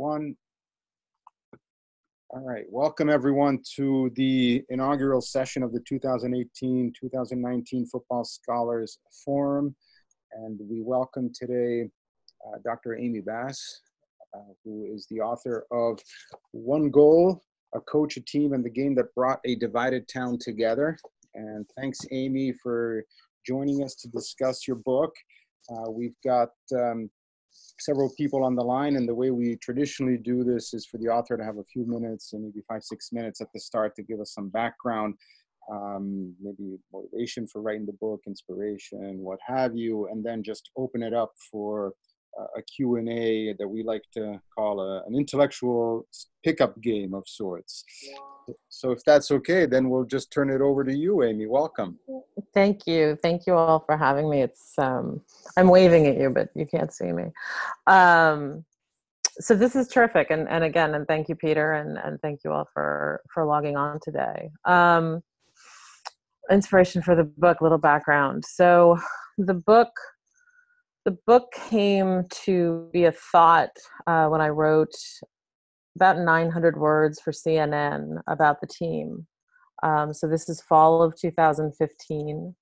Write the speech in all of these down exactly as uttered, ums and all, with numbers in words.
One. All right, welcome everyone to the inaugural session of the two thousand eighteen two thousand nineteen Football Scholars Forum. And we welcome today uh, Doctor Amy Bass, uh, who is the author of One Goal, A Coach, a Team, and the Game That Brought a Divided Town Together. And thanks, Amy, for joining us to discuss your book. Uh, we've got um, several people on the line, and the way we traditionally do this is for the author to have a few minutes, and maybe five, six minutes at the start to give us some background, um, maybe motivation for writing the book, inspiration, what have you, and then just open it up for uh, a Q and A that we like to call a, an intellectual pickup game of sorts. So if that's okay, then we'll just turn it over to you, Amy. Welcome. Thank you. Thank you all for having me. It's um, I'm waving at you, but you can't see me. Um, so this is terrific. And, and again, and thank you, Peter, and, and thank you all for, for logging on today. Um, inspiration for the book, little background. So the book, the book came to be a thought uh, when I wrote about nine hundred words for C N N about the team. Um, so this is fall of two thousand fifteen,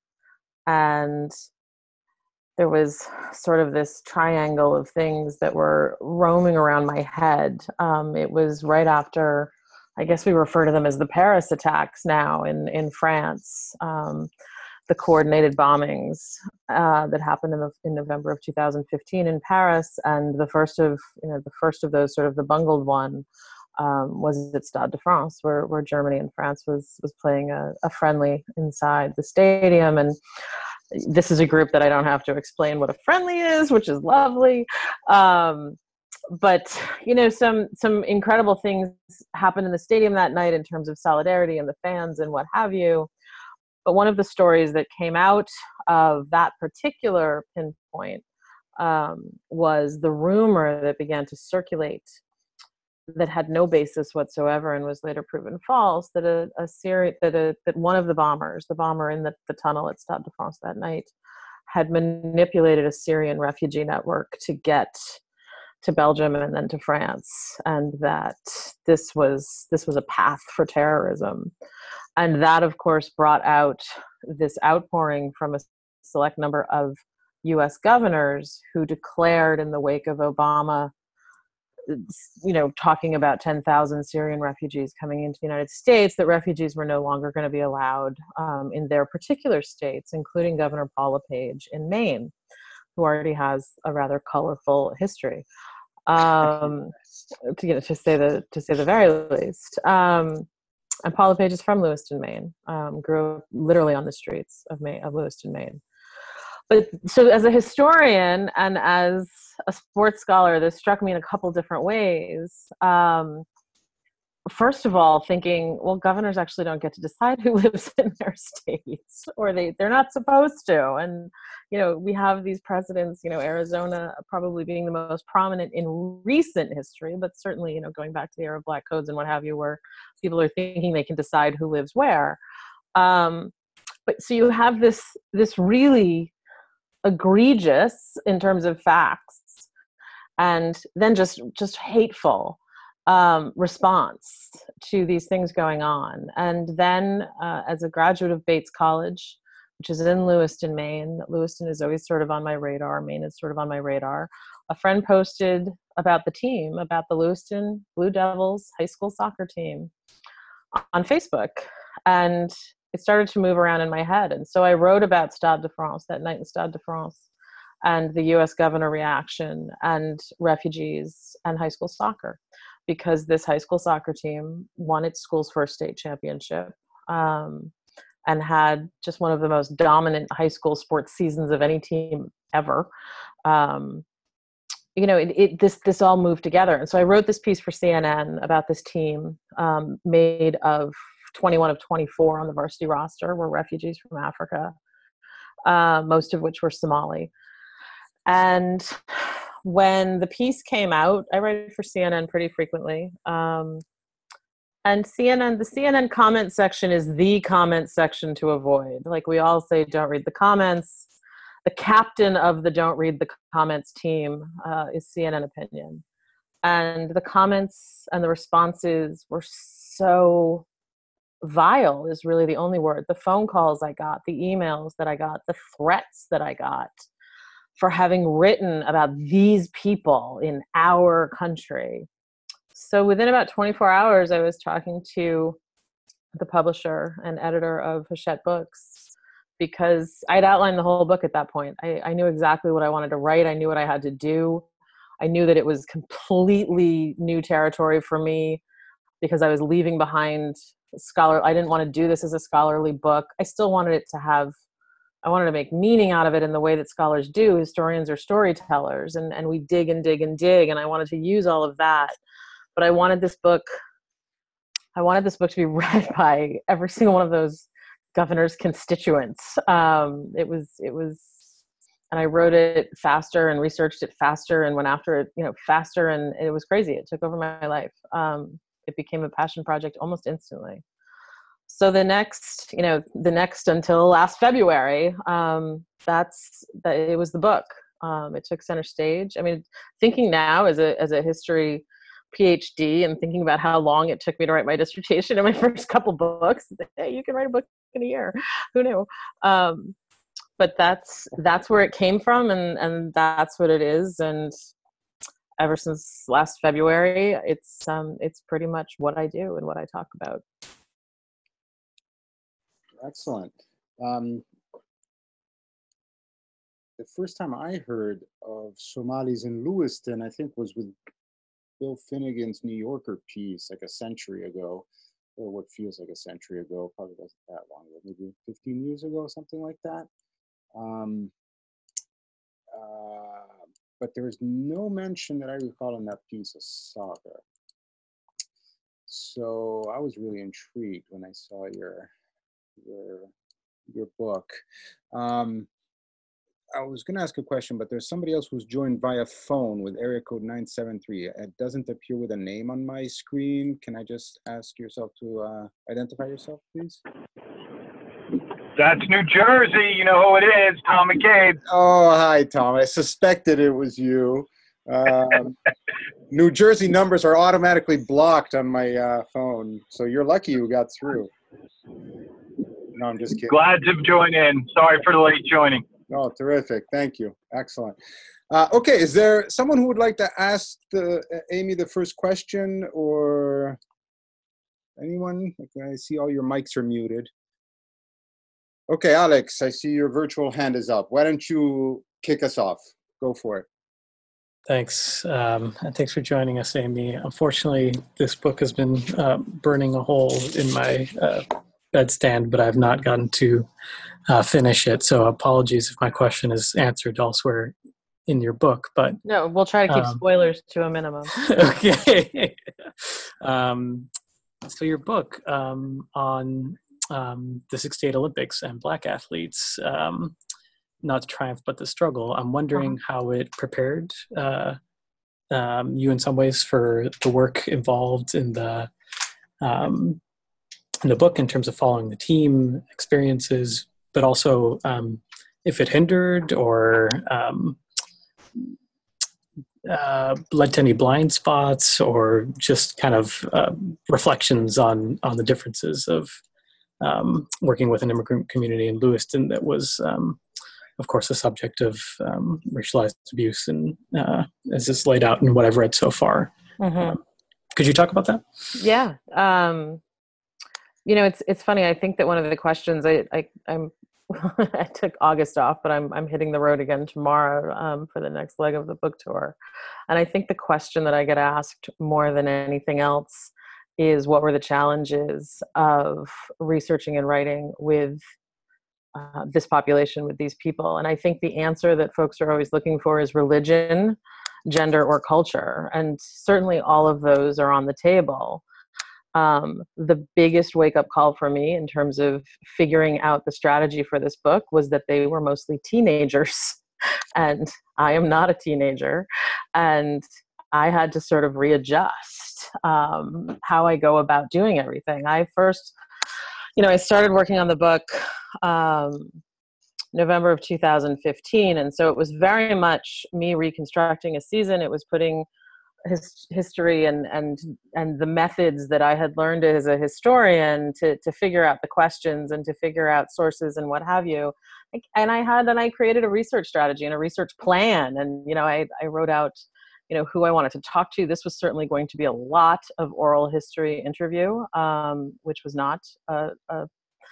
and there was sort of this triangle of things that were roaming around my head. Um, it was right after, I guess we refer to them as the Paris attacks now in, in France, um, the coordinated bombings uh, that happened in, the, in November of two thousand fifteen in Paris, and the first of, you know, the first of those, sort of the bungled one, Um, was at Stade de France, where, where Germany and France was was playing a, a friendly inside the stadium. And this is a group that I don't have to explain what a friendly is, which is lovely. Um, but, you know, some some incredible things happened in the stadium that night in terms of solidarity and the fans and what have you. But one of the stories that came out of that particular pinpoint um, was the rumor that began to circulate, that had no basis whatsoever and was later proven false, that a, a series that a that one of the bombers, the bomber in the, the tunnel at Stade de France that night, had manipulated a Syrian refugee network to get to Belgium and then to France, and that this was this was a path for terrorism. And that, of course, brought out this outpouring from a select number of U S governors who declared in the wake of Obama, you know, talking about ten thousand Syrian refugees coming into the United States, that refugees were no longer going to be allowed um, in their particular states, including Governor Paul LePage in Maine, who already has a rather colorful history, um, to, you know, to say the to say the very least. Um, and Paul LePage is from Lewiston, Maine. Um, grew up literally on the streets of Maine, of Lewiston, Maine. But so as a historian and as a sports scholar, this struck me in a couple different ways. Um, first of all, thinking, well, governors actually don't get to decide who lives in their states, or they, they're not supposed to. And, you know, we have these precedents, you know, Arizona probably being the most prominent in recent history, but certainly, you know, going back to the era of black codes and what have you, where people are thinking they can decide who lives where. Um, but so you have this, this really egregious in terms of facts, and then just just hateful um, response to these things going on. And then uh, as a graduate of Bates College, which is in Lewiston, Maine, Lewiston is always sort of on my radar, Maine is sort of on my radar, a friend posted about the team, about the Lewiston Blue Devils high school soccer team on Facebook. And it started to move around in my head. And so I wrote about Stade de France, that night in Stade de France, and the U S governor reaction, and refugees, and high school soccer, because this high school soccer team won its school's first state championship, um, and had just one of the most dominant high school sports seasons of any team ever. Um, you know, it, it, this this all moved together. And so I wrote this piece for C N N about this team um, made of twenty-one of twenty-four on the varsity roster were refugees from Africa, uh, most of which were Somali. And when the piece came out, I write for C N N pretty frequently. Um, and C N N, the C N N comment section is the comment section to avoid. Like we all say, don't read the comments. The captain of the don't read the comments team uh, is C N N Opinion. And the comments and the responses were so vile, is really the only word. The phone calls I got, the emails that I got, the threats that I got for having written about these people in our country. So within about twenty-four hours, I was talking to the publisher and editor of Hachette Books, because I'd outlined the whole book at that point. I, I knew exactly what I wanted to write. I knew what I had to do. I knew that it was completely new territory for me, because I was leaving behind scholar. I didn't want to do this as a scholarly book. I still wanted it to have, I wanted to make meaning out of it in the way that scholars do. Historians are storytellers, and, and we dig and dig and dig. And I wanted to use all of that. But I wanted this book, I wanted this book to be read by every single one of those governor's constituents. Um, it was, it was, and I wrote it faster and researched it faster and went after it, you know, faster. And it was crazy. It took over my life. Um, it became a passion project almost instantly. So the next, you know, the next until last February, um, that's, that it was the book. Um, it took center stage. I mean, thinking now as a, as a history PhD and thinking about how long it took me to write my dissertation and my first couple books, hey, you can write a book in a year. Who knew? Um, but that's, that's where it came from. And, and that's what it is. And ever since last February, it's, um, it's pretty much what I do and what I talk about. Excellent. Um, the first time I heard of Somalis in Lewiston, I think, was with Bill Finnegan's New Yorker piece like a century ago, or what feels like a century ago, probably wasn't that long ago, maybe fifteen years ago, something like that. Um, uh, but there was no mention that I recall in that piece of soccer. So I was really intrigued when I saw your your your book. Um, I was going to ask a question, but there's somebody else who's joined via phone with area code nine seven three. It doesn't appear with a name on my screen. Can I just ask yourself to uh, identify yourself, please? That's New Jersey. You know who it is, Tom McCabe. Oh, hi, Tom. I suspected it was you. Um, New Jersey numbers are automatically blocked on my uh, phone, so you're lucky you got through. No, I'm just kidding. Glad to join in. Sorry for the late joining. Oh, terrific. Thank you. Excellent. Uh, okay, is there someone who would like to ask the, uh, Amy the first question, or anyone? I see all your mics are muted. Okay, Alex, I see your virtual hand is up. Why don't you kick us off? Go for it. Thanks. Um, and thanks for joining us, Amy. Unfortunately, this book has been uh, burning a hole in my uh, bedstand, but I've not gotten to uh, finish it. So apologies if my question is answered elsewhere in your book. But no, we'll try to keep um, spoilers to a minimum. Okay. um, so your book um, on um, the sixty-eight Olympics and Black athletes, um, not the triumph but the struggle. I'm wondering uh-huh. how it prepared uh, um, you in some ways for the work involved in the um, in the book in terms of following the team experiences, but also um, if it hindered or um, uh, led to any blind spots, or just kind of uh, reflections on on the differences of um, working with an immigrant community in Lewiston that was, um, of course, the subject of um, racialized abuse, and uh, as is laid out in what I've read so far. Mm-hmm. Um, could you talk about that? Yeah. Um, you know, it's it's funny. I think that one of the questions I, I I'm I took August off, but I'm I'm hitting the road again tomorrow um, for the next leg of the book tour, and I think the question that I get asked more than anything else is, what were the challenges of researching and writing with uh, this population, with these people? And I think the answer that folks are always looking for is religion, gender, or culture, and certainly all of those are on the table. Um, the biggest wake-up call for me in terms of figuring out the strategy for this book was that they were mostly teenagers, and I am not a teenager, and I had to sort of readjust um, how I go about doing everything. I first, you know, I started working on the book um, November of two thousand fifteen, and so it was very much me reconstructing a season. It was putting his, history and, and, and the methods that I had learned as a historian to, to figure out the questions and to figure out sources and what have you. And I had, and I created a research strategy and a research plan. And, you know, I, I wrote out, you know, who I wanted to talk to. This was certainly going to be a lot of oral history interview, um, which was not a, a,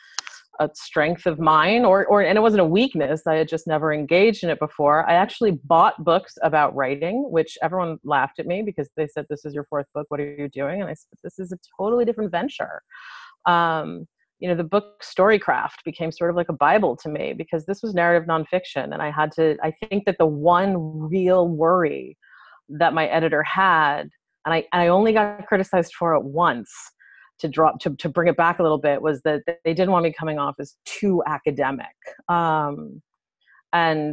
a strength of mine, or, or, and it wasn't a weakness. I had just never engaged in it before. I actually bought books about writing, which everyone laughed at me because they said, "This is your fourth book. What are you doing?" And I said, "This is a totally different venture." Um, you know, the book Storycraft became sort of like a Bible to me because this was narrative nonfiction. And I had to, I think that the one real worry that my editor had, and I, I only got criticized for it once to drop, to, to bring it back a little bit, was that they didn't want me coming off as too academic. Um, and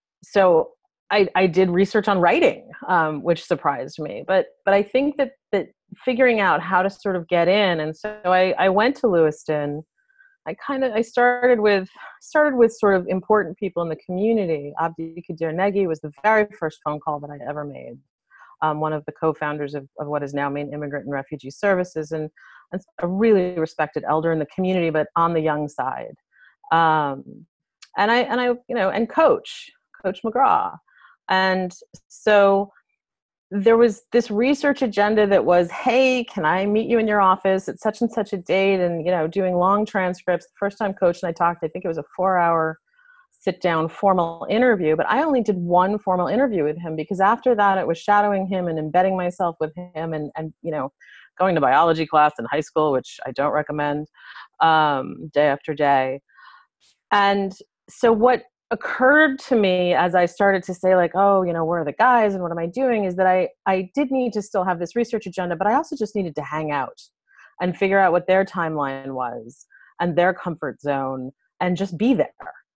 so I, I did research on writing, um, which surprised me. But but I think that that figuring out how to sort of get in, and so I, I went to Lewiston. I kind of I started with started with sort of important people in the community. Abdi Kadir Negi was the very first phone call that I ever made. Um, one of the co-founders of, of what is now Maine Immigrant and Refugee Services, and, and a really respected elder in the community, but on the young side. Um, and I and I you know and Coach Coach McGraw. And so there was this research agenda that was, hey, can I meet you in your office at such and such a date? And, you know, doing long transcripts. The first time Coach and I talked, I think it was a four hour sit down formal interview, but I only did one formal interview with him because after that it was shadowing him and embedding myself with him and, and, you know, going to biology class in high school, which I don't recommend, um, day after day. And so what occurred to me as I started to say, like, oh, you know, where are the guys and what am I doing, is that I, I did need to still have this research agenda, but I also just needed to hang out and figure out what their timeline was and their comfort zone and just be there.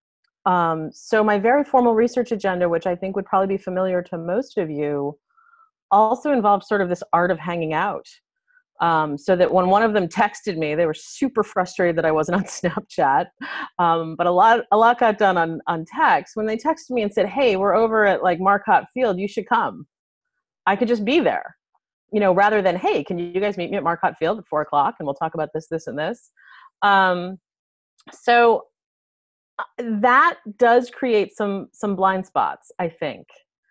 Um, so my very formal research agenda, which I think would probably be familiar to most of you, also involved sort of this art of hanging out. Um, so that when one of them texted me, they were super frustrated that I wasn't on Snapchat. Um, but a lot, a lot got done on, on text. When they texted me and said, hey, we're over at like Marcotte Field, you should come. I could just be there, you know, rather than, hey, can you guys meet me at Marcotte Field at four o'clock and we'll talk about this, this, and this. Um, so that does create some, some blind spots, I think,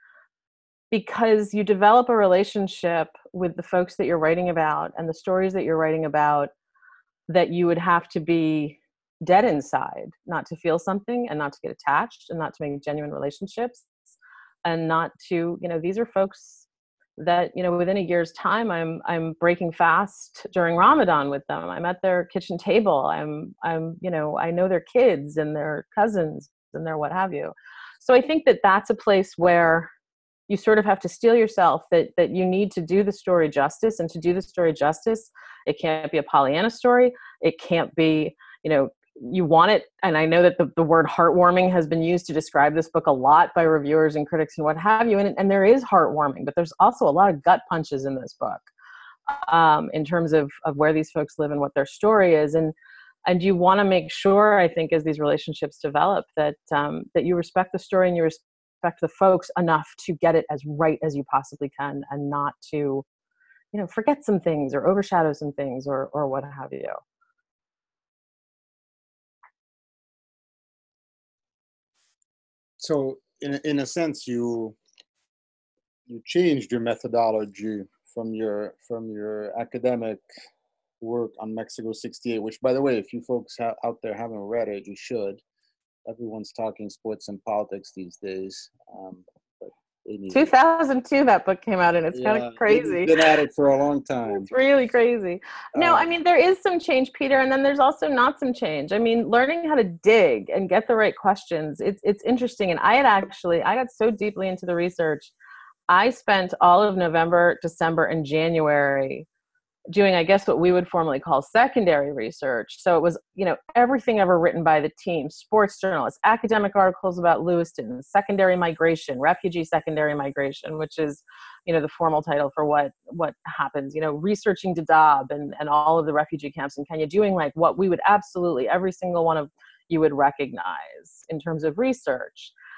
because you develop a relationship with the folks that you're writing about and the stories that you're writing about that you would have to be dead inside, not to feel something and not to get attached and not to make genuine relationships and not to, you know, these are folks that, you know, within a year's time, I'm, I'm breaking fast during Ramadan with them. I'm at their kitchen table. I'm, I'm, you know, I know their kids and their cousins and their what have you. So I think that that's a place where you sort of have to steel yourself that, that you need to do the story justice, and to do the story justice, it can't be a Pollyanna story. It can't be, you know, you want it. And I know that the, the word heartwarming has been used to describe this book a lot by reviewers and critics and what have you. And, and there is heartwarming, but there's also a lot of gut punches in this book um, in terms of, of where these folks live and what their story is. And, and you want to make sure, I think, as these relationships develop, that, um, that you respect the story and you respect the folks enough to get it as right as you possibly can, and not to, you know, forget some things or overshadow some things or, or what have you. So in, in a sense, you, you changed your methodology from your, from your academic work on Mexico sixty-eight, which, by the way, if you folks ha- out there haven't read it, you should. Everyone's talking sports and politics these days. Um, but two thousand two, that book came out, and it's yeah, kind of crazy. Been at it for a long time. It's really crazy. No, Uh, I mean, there is some change, Peter, and then there's also not some change. I mean, learning how to dig and get the right questions, it's it's interesting. And I had actually, I got so deeply into the research, I spent all of November, December, and January doing, I guess, what we would formally call secondary research. So it was, you know, everything ever written by the team, sports journalists, academic articles about Lewiston, secondary migration, refugee secondary migration, which is, you know, the formal title for what, what happens, you know, researching Dadaab and, and all of the refugee camps in Kenya, doing like what we would absolutely, every single one of you would recognize in terms of research.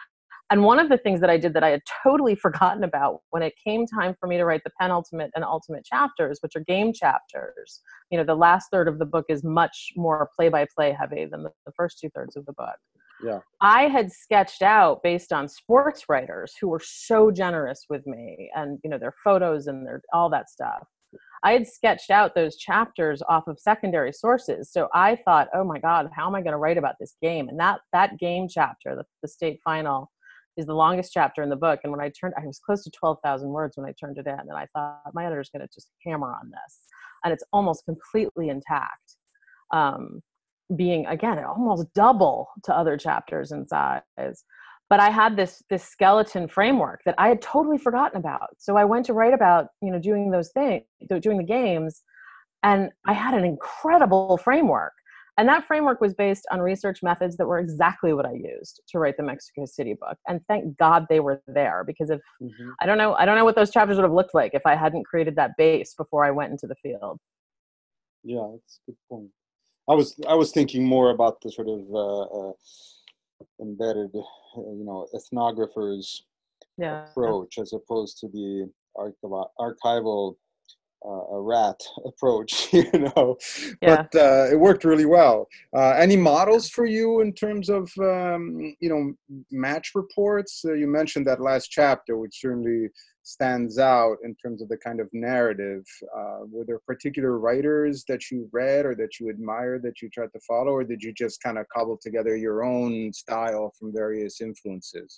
And one of the things that I did that I had totally forgotten about when it came time for me to write the penultimate and ultimate chapters, which are game chapters, you know, the last third of the book is much more play-by-play heavy than the, the first two thirds of the book. Yeah. I had sketched out based on sports writers who were so generous with me and, you know, their photos and their, all that stuff. I had sketched out those chapters off of secondary sources. So I thought, oh my God, how am I going to write about this game? And that, that game chapter, the, the state final, is the longest chapter in the book. And when I turned, I was close to twelve thousand words when I turned it in. And I thought, my editor's going to just hammer on this. And it's almost completely intact. Um, being, again, almost double to other chapters in size. But I had this, this skeleton framework that I had totally forgotten about. So I went to write about, you know, doing those things, doing the games. And I had an incredible framework. And that framework was based on research methods that were exactly what I used to write the Mexico City book. And thank God they were there, because if, mm-hmm. I don't know, I don't know what those chapters would have looked like if I hadn't created that base before I went into the field. Yeah, that's a good point. I was, I was thinking more about the sort of uh, uh, embedded, uh, you know, ethnographer's yeah. approach as opposed to the archival, archival Uh, a rat approach, you know, yeah. but uh, it worked really well. Uh, any models for you in terms of, um, you know, match reports? Uh, you mentioned that last chapter, which certainly stands out in terms of the kind of narrative. Uh, were there particular writers that you read or that you admired that you tried to follow, or did you just kind of cobble together your own style from various influences?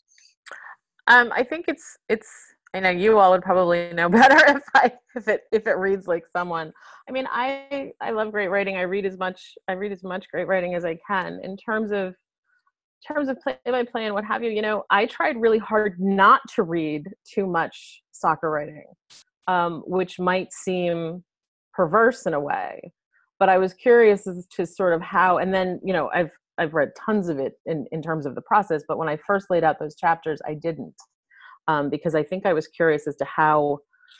Um, I think it's, it's, I know you all would probably know better if I if it if it reads like someone. I mean, I I love great writing. I read as much I read as much great writing as I can. In terms of in terms of play by play and what have you, you know, I tried really hard not to read too much soccer writing, um, which might seem perverse in a way. But I was curious as to sort of how, and then, you know, I've I've read tons of it in, in terms of the process, but when I first laid out those chapters, I didn't. Um, because I think I was curious as to how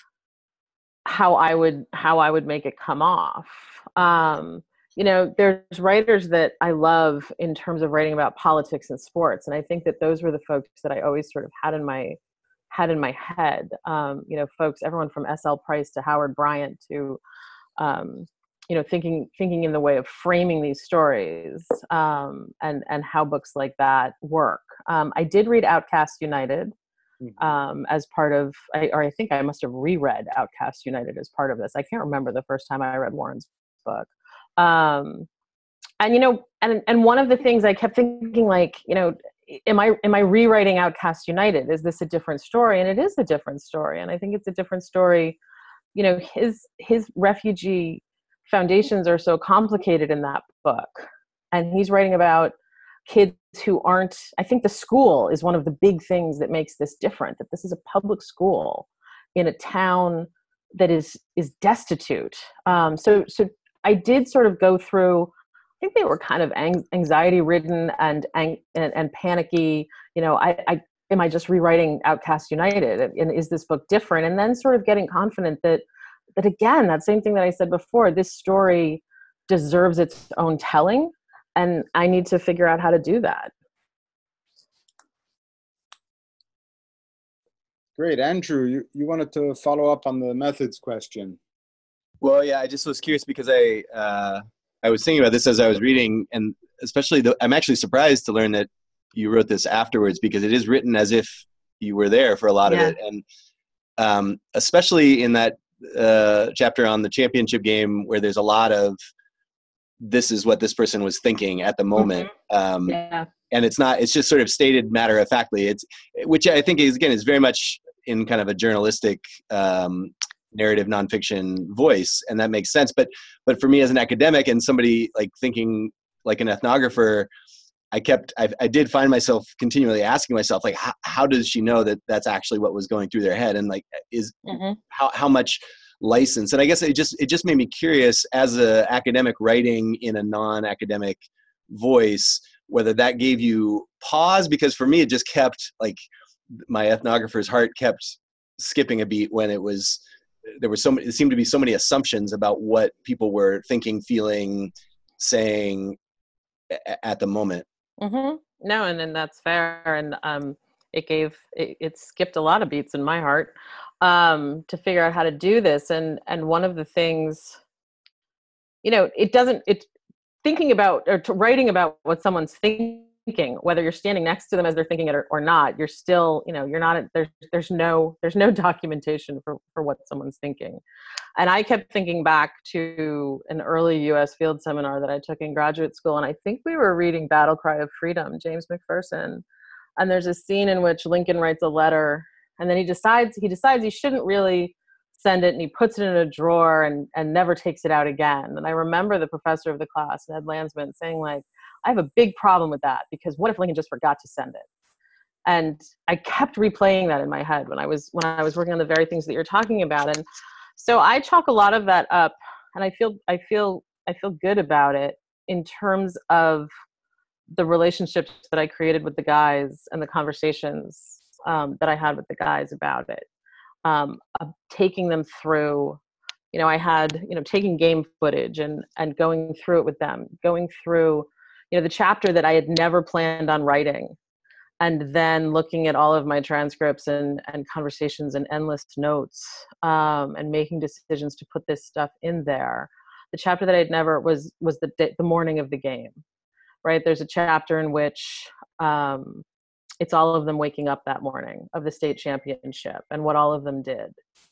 how I would how I would make it come off. Um, you know, there's writers that I love in terms of writing about politics and sports, and I think that those were the folks that I always sort of had in my had in my head. Um, you know, folks, everyone from S L Price to Howard Bryant to um, you know, thinking thinking in the way of framing these stories um, and and how books like that work. Um, I did read Outcast United. Um, as part of, I, or I think I must have reread Outcast United as part of this. I can't remember the first time I read Warren's book. Um, and, you know, and, and one of the things I kept thinking, like, you know, am I, am I rewriting Outcast United? Is this a different story? And it is a different story. And I think it's a different story. You know, his, his refugee foundations are so complicated in that book. And he's writing about kids who aren't, I think the school is one of the big things that makes this different, that this is a public school in a town that is is destitute. Um, so so I did sort of go through, I think they were kind of anxiety ridden and, and and panicky. You know, I, I am I just rewriting Outcast United? And is this book different? And then sort of getting confident that that again, that same thing that I said before, this story deserves its own telling. And I need to figure out how to do that. Great. Andrew, you, you wanted to follow up on the methods question. Well, yeah, I just was curious because I uh, I was thinking about this as I was reading, and especially the, I'm actually surprised to learn that you wrote this afterwards, because it is written as if you were there for a lot yeah. of it. And um, especially in that uh, chapter on the championship game where there's a lot of, this is what this person was thinking at the moment. Mm-hmm. Um, yeah. And it's not, it's just sort of stated matter of factly. It's, which I think is, again, is very much in kind of a journalistic um, narrative nonfiction voice. And that makes sense. But, but for me as an academic and somebody like thinking like an ethnographer, I kept, I, I did find myself continually asking myself, like, how, how does she know that that's actually what was going through their head? And like, is mm-hmm. how, how much license? And I guess it just, it just made me curious as a academic writing in a non-academic voice, whether that gave you pause, because for me, it just kept like my ethnographer's heart kept skipping a beat when it was, there were so many, it seemed to be so many assumptions about what people were thinking, feeling, saying at the moment. Mm-hmm. No, and then that's fair. And um, it gave, it, it skipped a lot of beats in my heart um, to figure out how to do this. And, and one of the things, you know, it doesn't, it's thinking about or to writing about what someone's thinking, whether you're standing next to them as they're thinking it or, or not, you're still, you know, you're not, there's, there's no, there's no documentation for, for what someone's thinking. And I kept thinking back to an early U S field seminar that I took in graduate school. And I think we were reading Battle Cry of Freedom, James McPherson. And there's a scene in which Lincoln writes a letter and then he decides, he decides he shouldn't really send it, and he puts it in a drawer and, and never takes it out again. And I remember the professor of the class, Ned Landsman, saying like, I have a big problem with that because what if Lincoln just forgot to send it? And I kept replaying that in my head when I was, when I was working on the very things that you're talking about. And so I chalk a lot of that up, and I feel, I feel, I feel good about it in terms of the relationships that I created with the guys and the conversations um, that I had with the guys about it. Um, of taking them through, you know, I had, you know, taking game footage and, and going through it with them, going through, you know, the chapter that I had never planned on writing, and then looking at all of my transcripts and, and conversations and endless notes um, and making decisions to put this stuff in there. The chapter that I had never was, was the, the morning of the game, right? There's a chapter in which, um, it's all of them waking up that morning of the state championship and what all of them did.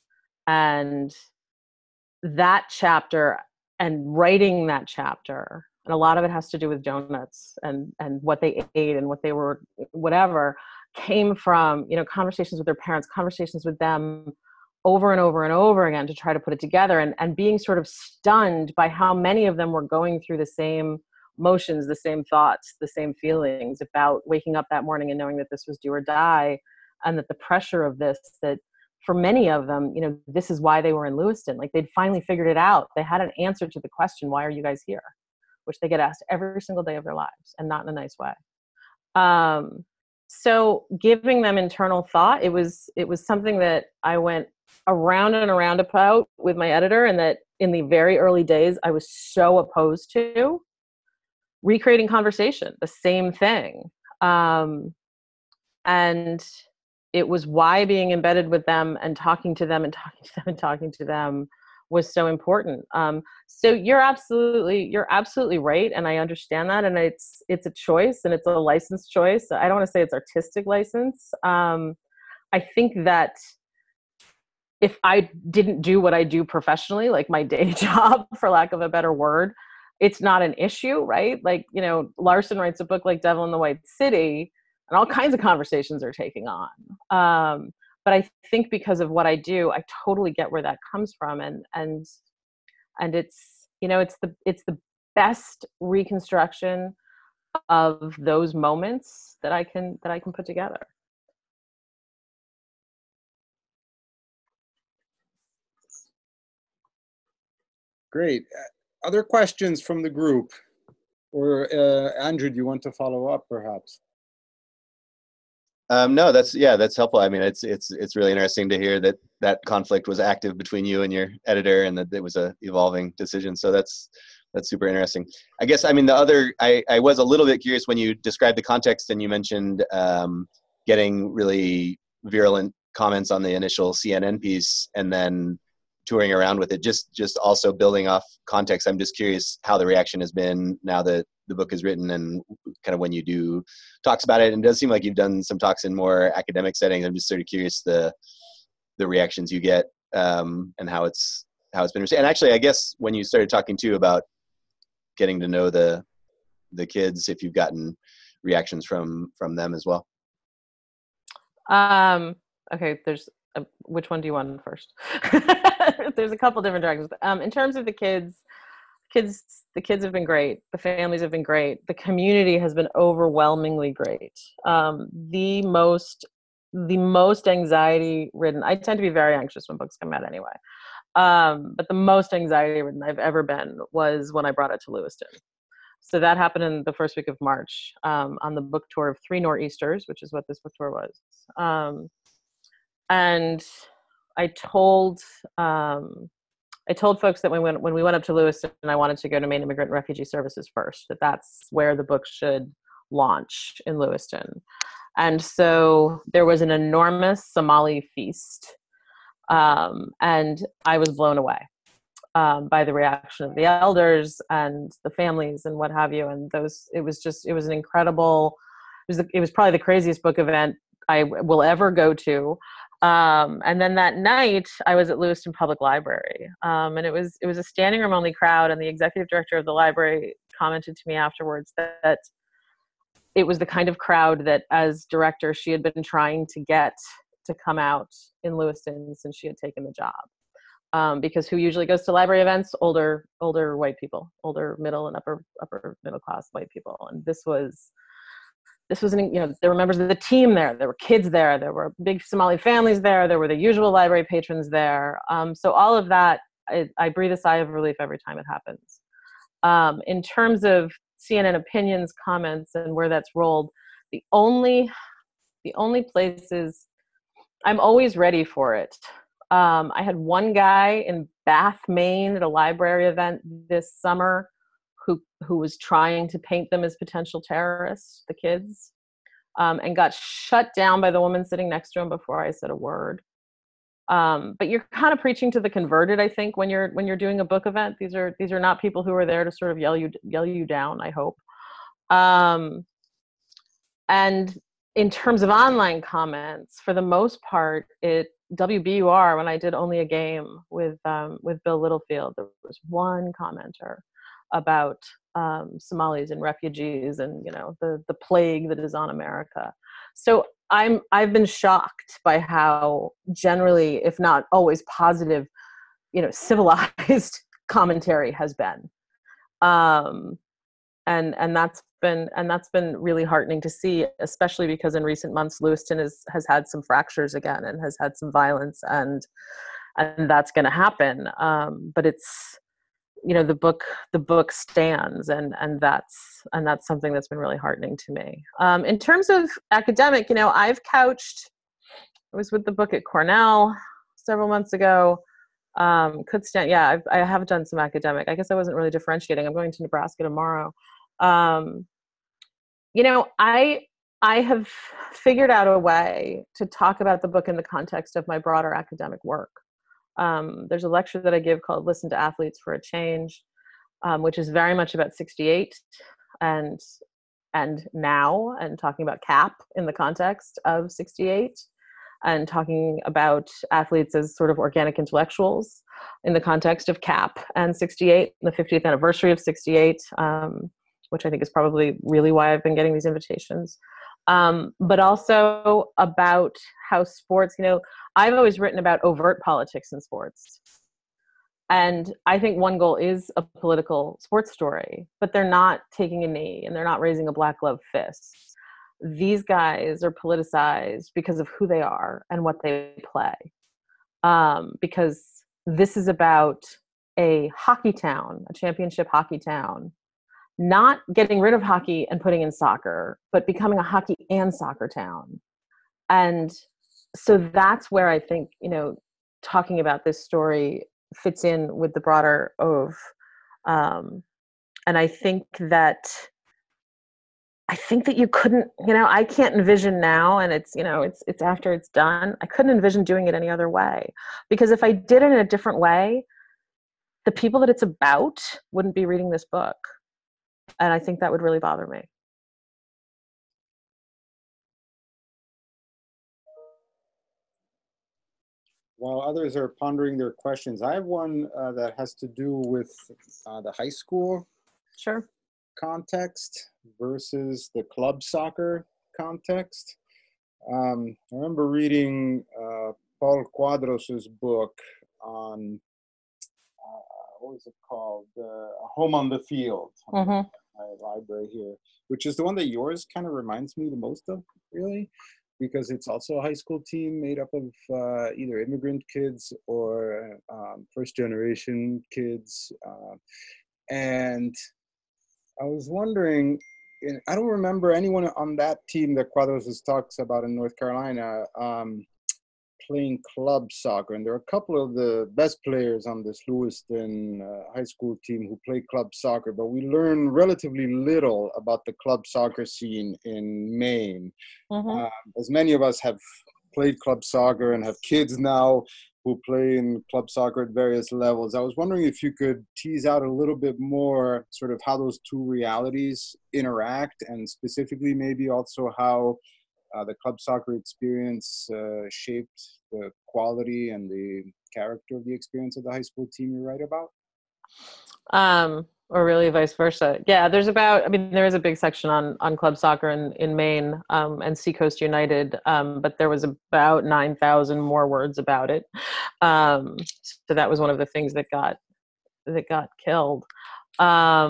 And that chapter and writing that chapter, and a lot of it has to do with donuts and, and what they ate and what they were, whatever, came from, you know, conversations with their parents, conversations with them over and over and over again to try to put it together, and, and being sort of stunned by how many of them were going through the same motions, the same thoughts, the same feelings about waking up that morning and knowing that this was do or die, and that the pressure of this, that for many of them, you know, this is why they were in Lewiston. Like they'd finally figured it out. They had an answer to the question, why are you guys here? Which they get asked every single day of their lives, and not in a nice way. Um, so giving them internal thought, it was, it was something that I went around and around about with my editor, and that in the very early days, I was so opposed to. Recreating conversation, the same thing. Um, and it was why being embedded with them and talking to them and talking to them and talking to them was so important. Um, so you're absolutely, you're absolutely right. And I understand that. And it's, it's a choice, and it's a license choice. I don't want to say it's artistic license. Um, I think that if I didn't do what I do professionally, like my day job, for lack of a better word, it's not an issue, right? Like, you know, Larson writes a book like Devil in the White City, and all kinds of conversations are taking on. Um, but I think because of what I do, I totally get where that comes from. And, and, and it's, you know, it's the, it's the best reconstruction of those moments that I can, that I can put together. Great. Other questions from the group? Or uh, Andrew, do you want to follow up perhaps? Um, no, that's, yeah, that's helpful. I mean, it's, it's, it's really interesting to hear that that conflict was active between you and your editor, and that it was a evolving decision. So that's, that's super interesting. I guess, I mean, the other, I, I was a little bit curious when you described the context and you mentioned um, getting really virulent comments on the initial C N N piece and then touring around with it, just, just also building off context. I'm just curious how the reaction has been now that the book is written, and kind of when you do talks about it. And it does seem like you've done some talks in more academic settings. I'm just sort of curious the, the reactions you get um, and how it's, how it's been received. And actually, I guess when you started talking too about getting to know the, the kids, if you've gotten reactions from, from them as well. Um, okay. There's, a, which one do you want first? There's a couple different directions. Um, in terms of the kids, kids, the kids have been great. The families have been great. The community has been overwhelmingly great. Um, the most, the most anxiety ridden, I tend to be very anxious when books come out anyway. Um, but the most anxiety ridden I've ever been was when I brought it to Lewiston. So that happened in the first week of March um, on the book tour of Three Nor'easters, which is what this book tour was. Um, and I told, um, I told folks that when, when, when we went up to Lewiston, I wanted to go to Maine Immigrant and Refugee Services first, that that's where the book should launch in Lewiston. And so there was an enormous Somali feast. Um, and I was blown away um, by the reaction of the elders and the families and what have you. And those, it was just, it was an incredible, it was, it was probably the craziest book event I will ever go to. Um, and then that night I was at Lewiston Public Library. Um, and it was, it was a standing room only crowd. And the executive director of the library commented to me afterwards that, that it was the kind of crowd that as director, she had been trying to get to come out in Lewiston since she had taken the job. Um, because who usually goes to library events? Older, older white people, older middle and upper, upper middle class white people. And this was, this was, an, you know, there were members of the team there. There were kids there. There were big Somali families there. There were the usual library patrons there. Um, so all of that, I, I breathe a sigh of relief every time it happens. Um, in terms of C N N opinions, comments, and where that's rolled, the only, the only places, I'm always ready for it. Um, I had one guy in Bath, Maine at a library event this summer who, who was trying to paint them as potential terrorists, the kids, um, and got shut down by the woman sitting next to him before I said a word. Um, but you're kind of preaching to the converted, I think, when you're, when you're doing a book event. These are, these are not people who are there to sort of yell you, yell you down, I hope. Um, and in terms of online comments, for the most part, it, W B U R, when I did Only a Game with, um, with Bill Littlefield, there was one commenter about um, Somalis and refugees and, you know, the, the plague that is on America. So I'm, I've been shocked by how generally, if not always positive, you know, civilized commentary has been. Um, and, and that's been, and that's been really heartening to see, especially because in recent months, Lewiston is, has had some fractures again and has had some violence, and, and that's going to happen. Um, but it's, you know, the book, the book stands, and, and that's, and that's something that's been really heartening to me. Um, in terms of academic, you know, I've couched, I was with the book at Cornell several months ago. Um, could stand, yeah, I've, I have done some academic. I guess I wasn't really differentiating. I'm going to Nebraska tomorrow. Um, you know, I, I have figured out a way to talk about the book in the context of my broader academic work. Um, there's a lecture that I give called Listen to Athletes for a Change, um, which is very much about sixty-eight and, and now, and talking about C A P in the context of sixty-eight, and talking about athletes as sort of organic intellectuals in the context of C A P and sixty-eight, and the fiftieth anniversary of sixty-eight, um, which I think is probably really why I've been getting these invitations. Um, but also about how sports, you know, I've always written about overt politics in sports. And I think One Goal is a political sports story, but they're not taking a knee and they're not raising a black glove fist. These guys are politicized because of who they are and what they play. Um, because this is about a hockey town, a championship hockey town, not getting rid of hockey and putting in soccer, but becoming a hockey and soccer town. And so that's where I think, you know, talking about this story fits in with the broader of, um, and I think that, I think that you couldn't, you know, I can't envision now, and it's, you know, it's, it's after it's done, I couldn't envision doing it any other way. Because if I did it in a different way, the people that it's about wouldn't be reading this book. And I think that would really bother me. While others are pondering their questions, I have one uh, that has to do with uh, the high school Sure. context versus the club soccer context. Um, I remember reading uh, Paul Quadros's book on, uh, what was it called? Uh, Home on the Field. Mm-hmm. My library here, which is the one that yours kind of reminds me the most of, really, because it's also a high school team made up of uh, either immigrant kids or um, first generation kids. Uh, and I was wondering, I don't remember anyone on that team that Quadros talks about in North Carolina um, playing club soccer, and there are a couple of the best players on this Lewiston uh, high school team who play club soccer, but we learn relatively little about the club soccer scene in Maine. Mm-hmm. Uh, as many of us have played club soccer and have kids now who play in club soccer at various levels, I was wondering if you could tease out a little bit more sort of how those two realities interact, and specifically maybe also how Uh, the club soccer experience uh, shaped the quality and the character of the experience of the high school team you write about? Um, or really vice versa. Yeah, there's about, I mean, there is a big section on, on club soccer in, in Maine um, and Seacoast United, um, but there was about nine thousand more words about it. Um, so that was one of the things that got, that got killed. Um,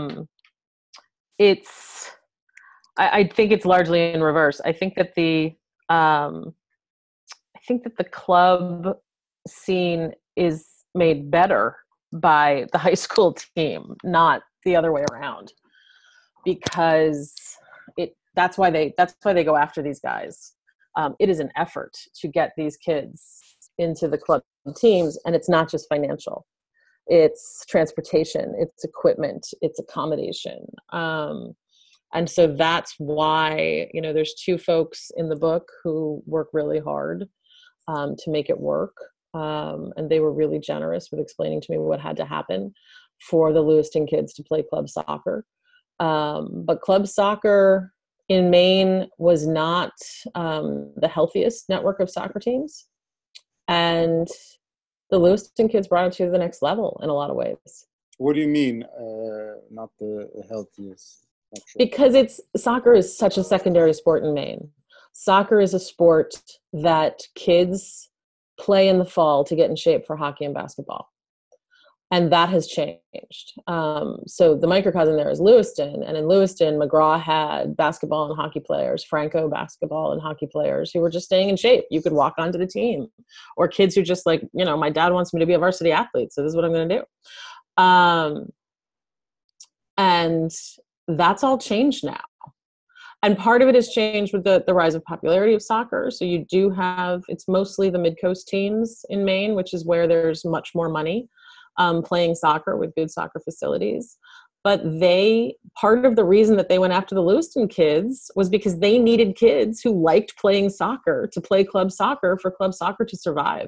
it's, I, I think it's largely in reverse. I think that the, um, I think that the club scene is made better by the high school team, not the other way around, because it, that's why they, that's why they go after these guys. Um, it is an effort to get these kids into the club teams, and it's not just financial. It's transportation, it's equipment, it's accommodation. Um, And so that's why, you know, there's two folks in the book who work really hard um, to make it work. Um, and they were really generous with explaining to me what had to happen for the Lewiston kids to play club soccer. Um, but club soccer in Maine was not um, the healthiest network of soccer teams. And the Lewiston kids brought it to the next level in a lot of ways. What do you mean, uh, not the healthiest? Because it's soccer is such a secondary sport in Maine. Soccer is a sport that kids play in the fall to get in shape for hockey and basketball. And that has changed. Um, so the microcosm there is Lewiston. And in Lewiston, McGraw had basketball and hockey players, Franco basketball and hockey players who were just staying in shape. You could walk onto the team. Or kids who just like, you know, my dad wants me to be a varsity athlete, so this is what I'm going to do. Um, and that's all changed now. And part of it has changed with the, the rise of popularity of soccer. So you do have, it's mostly the mid-coast teams in Maine, which is where there's much more money um, playing soccer with good soccer facilities. But they, part of the reason that they went after the Lewiston kids was because they needed kids who liked playing soccer to play club soccer for club soccer to survive.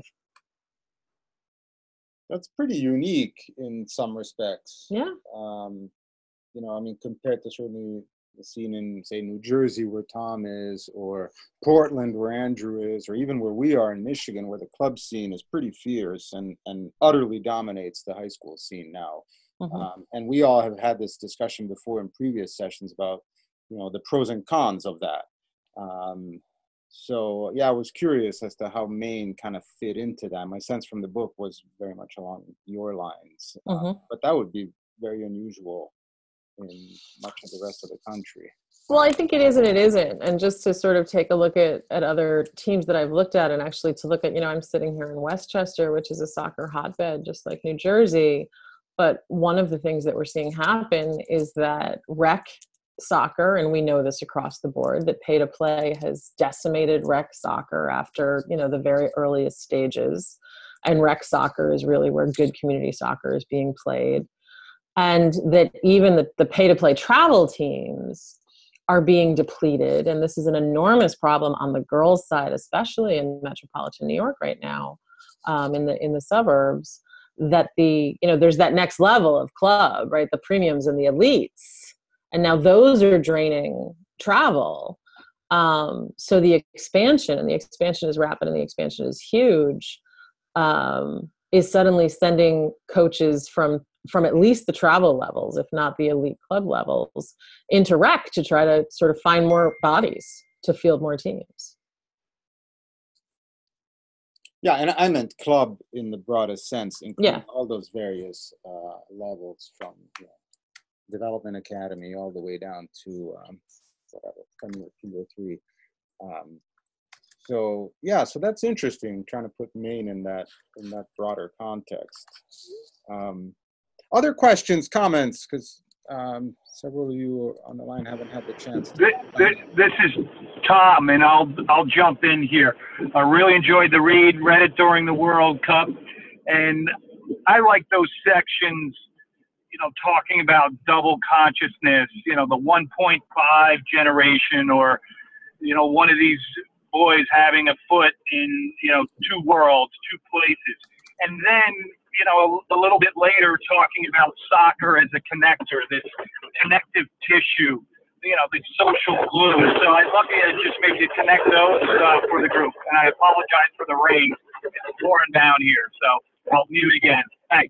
That's pretty unique in some respects. Yeah. Um, you know, I mean, compared to certainly the scene in, say, New Jersey where Tom is, or Portland where Andrew is, or even where we are in Michigan, where the club scene is pretty fierce and, and utterly dominates the high school scene now. Mm-hmm. Um, and we all have had this discussion before in previous sessions about, you know, the pros and cons of that. Um, so, yeah, I was curious as to how Maine kind of fit into that. My sense from the book was very much along your lines. Mm-hmm. Uh, but that would be very unusual in much of the rest of the country. Well, I think it is and it isn't. And just to sort of take a look at, at other teams that I've looked at, and actually to look at, you know, I'm sitting here in Westchester, which is a soccer hotbed, just like New Jersey. But one of the things that we're seeing happen is that rec soccer, and we know this across the board, that pay to play has decimated rec soccer after, you know, the very earliest stages. And rec soccer is really where good community soccer is being played. And that even the, the pay-to-play travel teams are being depleted. And this is an enormous problem on the girls' side, especially in metropolitan New York right now, um, in the in the suburbs, that the, you know, there's that next level of club, right? The premiums and the elites. And now those are draining travel. Um, so the expansion, and the expansion is rapid and the expansion is huge, um, is suddenly sending coaches from from at least the travel levels, if not the elite club levels, into rec to try to sort of find more bodies to field more teams. Yeah, and I meant club in the broadest sense, including yeah. all those various uh, levels from, you know, development academy all the way down to um, whatever, Premier two or three. Um, so yeah, so that's interesting, trying to put Maine in that in that broader context. Um, Other questions, comments, because um, several of you on the line haven't had the chance to. This, this, this is Tom, and I'll I'll jump in here. I really enjoyed the read, read it during the World Cup, and I like those sections, you know, talking about double consciousness, you know, the one point five generation, or, you know, one of these boys having a foot in, you know, two worlds, two places. And then, you know, a, a little bit later talking about soccer as a connector, this connective tissue, you know, the social glue. So I'd love you to just maybe connect those uh, for the group. And I apologize for the rain. It's pouring down here, so I'll mute again. Thanks.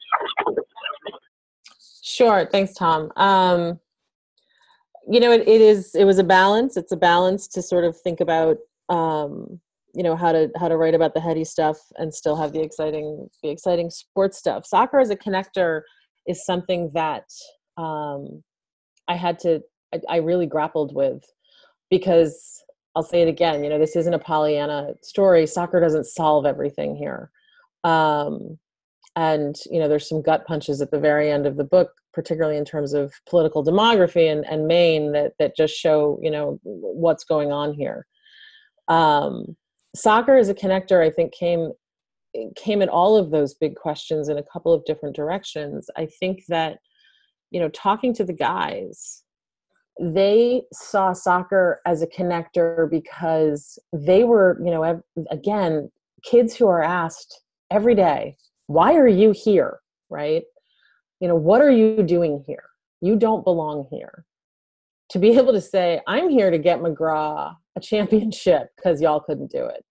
Sure. Thanks, Tom. Um, you know, it, it is, it was a balance. It's a balance to sort of think about, um, you know, how to, how to write about the heady stuff and still have the exciting, the exciting sports stuff. Soccer as a connector is something that, um, I had to, I, I really grappled with, because I'll say it again, you know, this isn't a Pollyanna story. Soccer doesn't solve everything here. Um, And, you know, there's some gut punches at the very end of the book, particularly in terms of political demography and, and Maine that, that just show, you know, what's going on here. Um, soccer as a connector, I think, came came at all of those big questions in a couple of different directions. I think that, you know, talking to the guys, they saw soccer as a connector because they were, you know, again, kids who are asked every day, why are you here? Right? You know, what are you doing here? You don't belong here. To be able to say, I'm here to get McGraw a championship because y'all couldn't do it.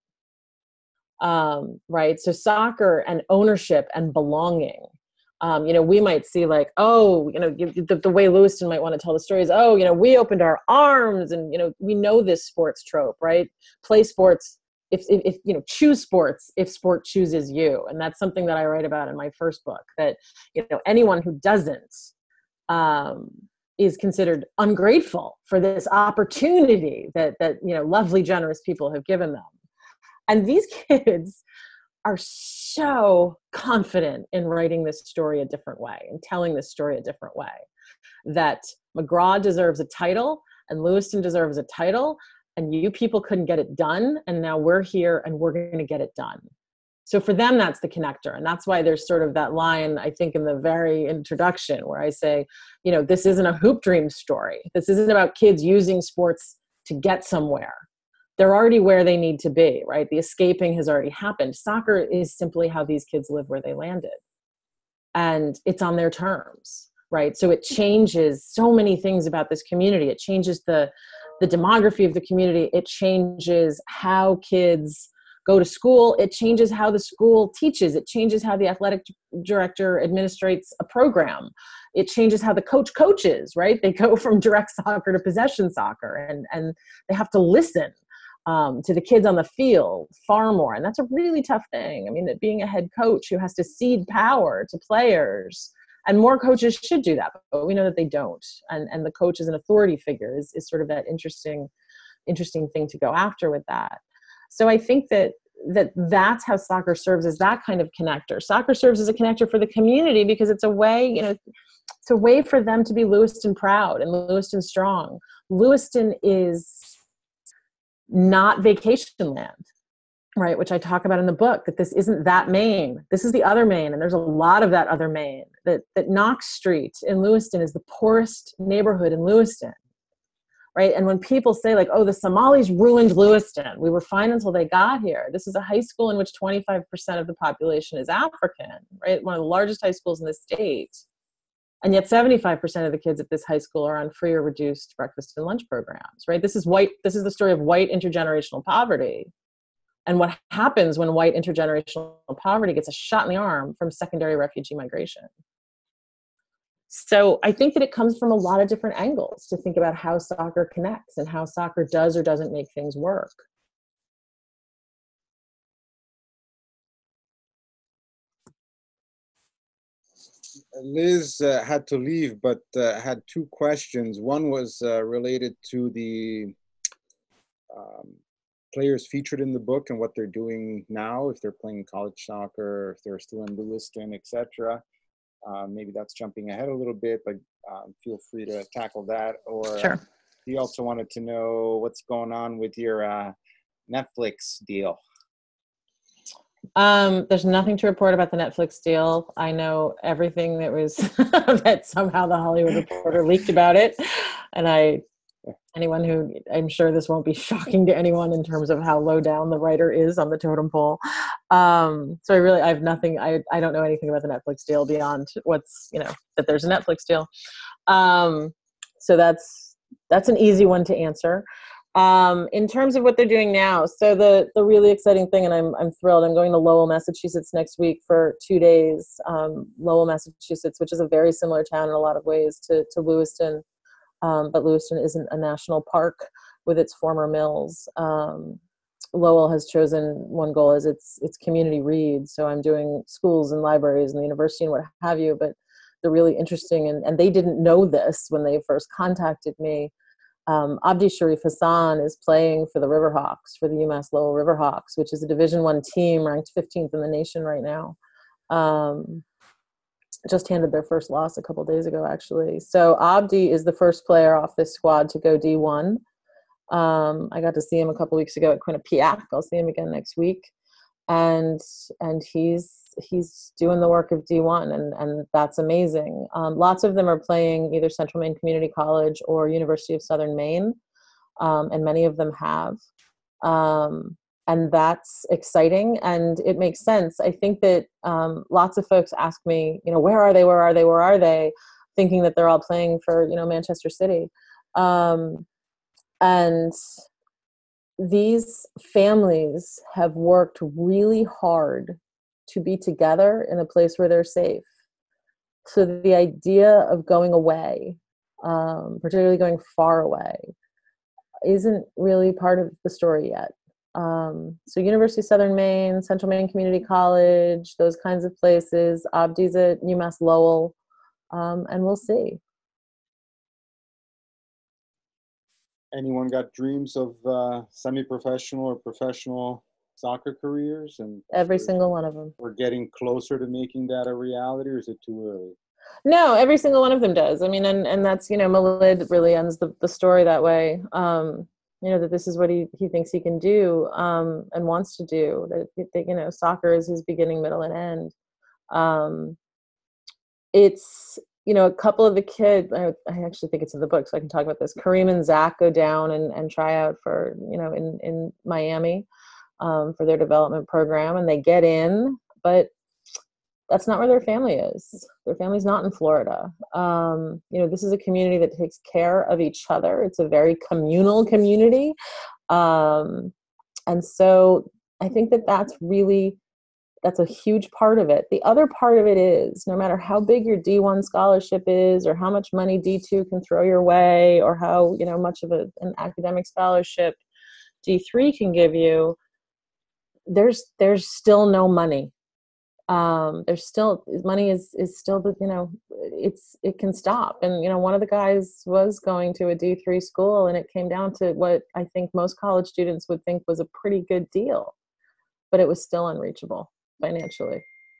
Um, right? So soccer and ownership and belonging. Um, you know, we might see like, oh, you know, the, the way Lewiston might want to tell the story is, oh, you know, we opened our arms and, you know, we know this sports trope, right? Play sports. If, if, if, you know, choose sports if sport chooses you. And that's something that I write about in my first book, that, you know, anyone who doesn't um, is considered ungrateful for this opportunity that, that, you know, lovely, generous people have given them. And these kids are so confident in writing this story a different way and telling this story a different way, that McGraw deserves a title and Lewiston deserves a title, and you people couldn't get it done, and now we're here and we're going to get it done. So for them, that's the connector. And that's why there's sort of that line, I think, in the very introduction where I say, you know, this isn't a hoop dream story. This isn't about kids using sports to get somewhere. They're already where they need to be, right? The escaping has already happened. Soccer is simply how these kids live where they landed. And it's on their terms, right? So it changes so many things about this community. It changes the the demography of the community. It changes how kids go to school. It changes how the school teaches. It changes how the athletic director administrates a program. It changes how the coach coaches, right? They go from direct soccer to possession soccer, and, and they have to listen um, to the kids on the field far more. And that's a really tough thing. I mean, that being a head coach who has to cede power to players, and more coaches should do that, but we know that they don't. And and the coach as an authority figure is, is sort of that interesting, interesting thing to go after with that. So I think that that that's how soccer serves as that kind of connector. Soccer serves as a connector for the community because it's a way, you know, it's a way for them to be Lewiston proud and Lewiston strong. Lewiston is not vacation land, right? Which I talk about in the book, that this isn't that Maine. This is the other Maine. And there's a lot of that other Maine. That, that Knox Street in Lewiston is the poorest neighborhood in Lewiston, right? And when people say like, oh, the Somalis ruined Lewiston, we were fine until they got here. This is a high school in which twenty-five percent of the population is African, right? One of the largest high schools in the state. And yet seventy-five percent of the kids at this high school are on free or reduced breakfast and lunch programs, right? This is white. This is the story of white intergenerational poverty. And what happens when white intergenerational poverty gets a shot in the arm from secondary refugee migration. So I think that it comes from a lot of different angles to think about how soccer connects and how soccer does or doesn't make things work. Liz uh, had to leave, but uh, had two questions. One was uh, related to the um, players featured in the book and what they're doing now, if they're playing college soccer, if they're still in Lewiston, et cetera. Uh, maybe that's jumping ahead a little bit, but um, feel free to tackle that. Or Sure. uh, he also wanted to know what's going on with your uh, Netflix deal. Um, there's nothing to report about the Netflix deal. I know everything that was that somehow the Hollywood Reporter leaked about it, and I, anyone who I'm sure this won't be shocking to anyone in terms of how low down the writer is on the totem pole. Um, so I really I have nothing. I I don't know anything about the Netflix deal beyond what's you know that there's a Netflix deal. Um, so that's that's an easy one to answer. Um, in terms of what they're doing now, so the the really exciting thing, and I'm I'm thrilled. I'm going to Lowell, Massachusetts next week for two days. Um, Lowell, Massachusetts, which is a very similar town in a lot of ways to to Lewiston, um, but Lewiston isn't a national park with its former mills. Um, Lowell has chosen one goal as its its community read. So I'm doing schools and libraries and the university and what have you. But the really interesting, and and they didn't know this when they first contacted me. Um, Abdi Sharif Hassan is playing for the Riverhawks, for the UMass Lowell Riverhawks, which is a Division One team ranked fifteenth in the nation right now. Um, just handed their first loss a couple days ago, actually. So Abdi is the first player off this squad to go D one. Um, I got to see him a couple weeks ago at Quinnipiac. I'll see him again next week. And and he's he's doing the work of D one, and, and that's amazing. Um, lots of them are playing either Central Maine Community College or University of Southern Maine, um, and many of them have. Um, and that's exciting, and it makes sense. I think that um, lots of folks ask me, you know, where are they, where are they, where are they, thinking that they're all playing for, you know, Manchester City. Um, and these families have worked really hard to be together in a place where they're safe. So the idea of going away, um, particularly going far away, isn't really part of the story yet. Um, so University of Southern Maine, Central Maine Community College, those kinds of places, Abdi's at UMass Lowell, um, and we'll see. Anyone got dreams of uh, semi-professional or professional soccer careers? And every single one of them. We're getting closer to making that a reality, or is it too early? No, every single one of them does. I mean, and, and that's, you know, Malid really ends the, the story that way. Um, you know, that this is what he, he thinks he can do um, and wants to do. That, that, you know, soccer is his beginning, middle, and end. Um, it's, you know, a couple of the kids, I, I actually think it's in the book, so I can talk about this. Kareem and Zach go down and, and try out for, you know, in, in Miami um, for their development program, and they get in, but that's not where their family is. Their family's not in Florida. Um, you know, this is a community that takes care of each other. It's a very communal community. Um, and so I think that that's really, that's a huge part of it. The other part of it is, no matter how big your D one scholarship is, or how much money D two can throw your way, or how, you know, much of a, an academic scholarship D three can give you, there's, there's still no money. Um, there's still, money is, is still the, you know, it's, it can stop. And, you know, one of the guys was going to a D three school, and it came down to what I think most college students would think was a pretty good deal, but it was still unreachable financially.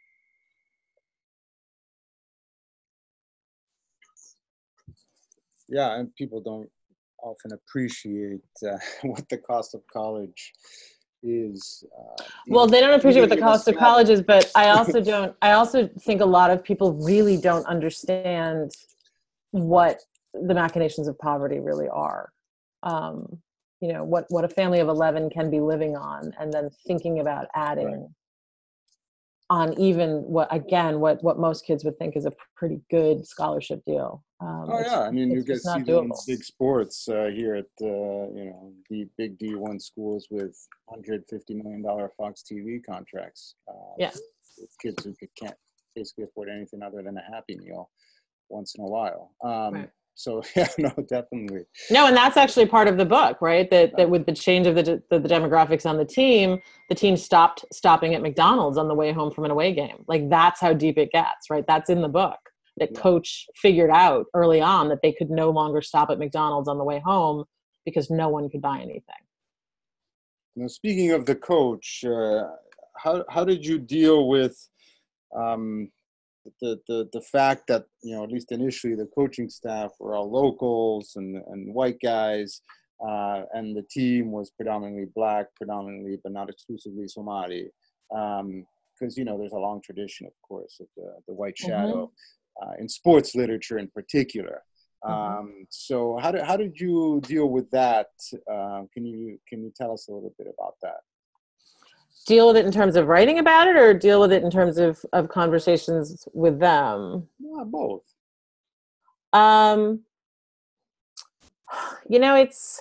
Yeah, and people don't often appreciate uh, what the cost of college is. Uh, well, they don't appreciate what the cost of college is, but I also don't, I also think a lot of people really don't understand what the machinations of poverty really are. Um, you know, what, what a family of eleven can be living on, and then thinking about adding right. on even what, again, what, what most kids would think is a pretty good scholarship deal. Um, oh yeah, I mean, you guys see them in big sports uh, here at uh, you know, the big D one schools with one hundred fifty million dollars Fox T V contracts. Uh, yeah, with kids who can't basically afford anything other than a Happy Meal once in a while. Um, right. So yeah, no, definitely. No, and that's actually part of the book, right? That that with the change of the, the the demographics on the team, the team stopped stopping at McDonald's on the way home from an away game. Like, that's how deep it gets, right? That's in the book. That yeah. Coach figured out early on that they could no longer stop at McDonald's on the way home because no one could buy anything. Now, speaking of the coach, uh, how how did you deal with um, the, the, the fact that, you know, at least initially the coaching staff were all locals and, and white guys, uh, and the team was predominantly black, predominantly, but not exclusively Somali. Um, because, you know, there's a long tradition, of course, of the, the white shadow mm-hmm. uh, in sports literature in particular. Um, mm-hmm. So how did, how did you deal with that? Uh, can you, can you tell us a little bit about that? Deal with it in terms of writing about it, or deal with it in terms of, of conversations with them? Yeah, both. Um, you know, it's,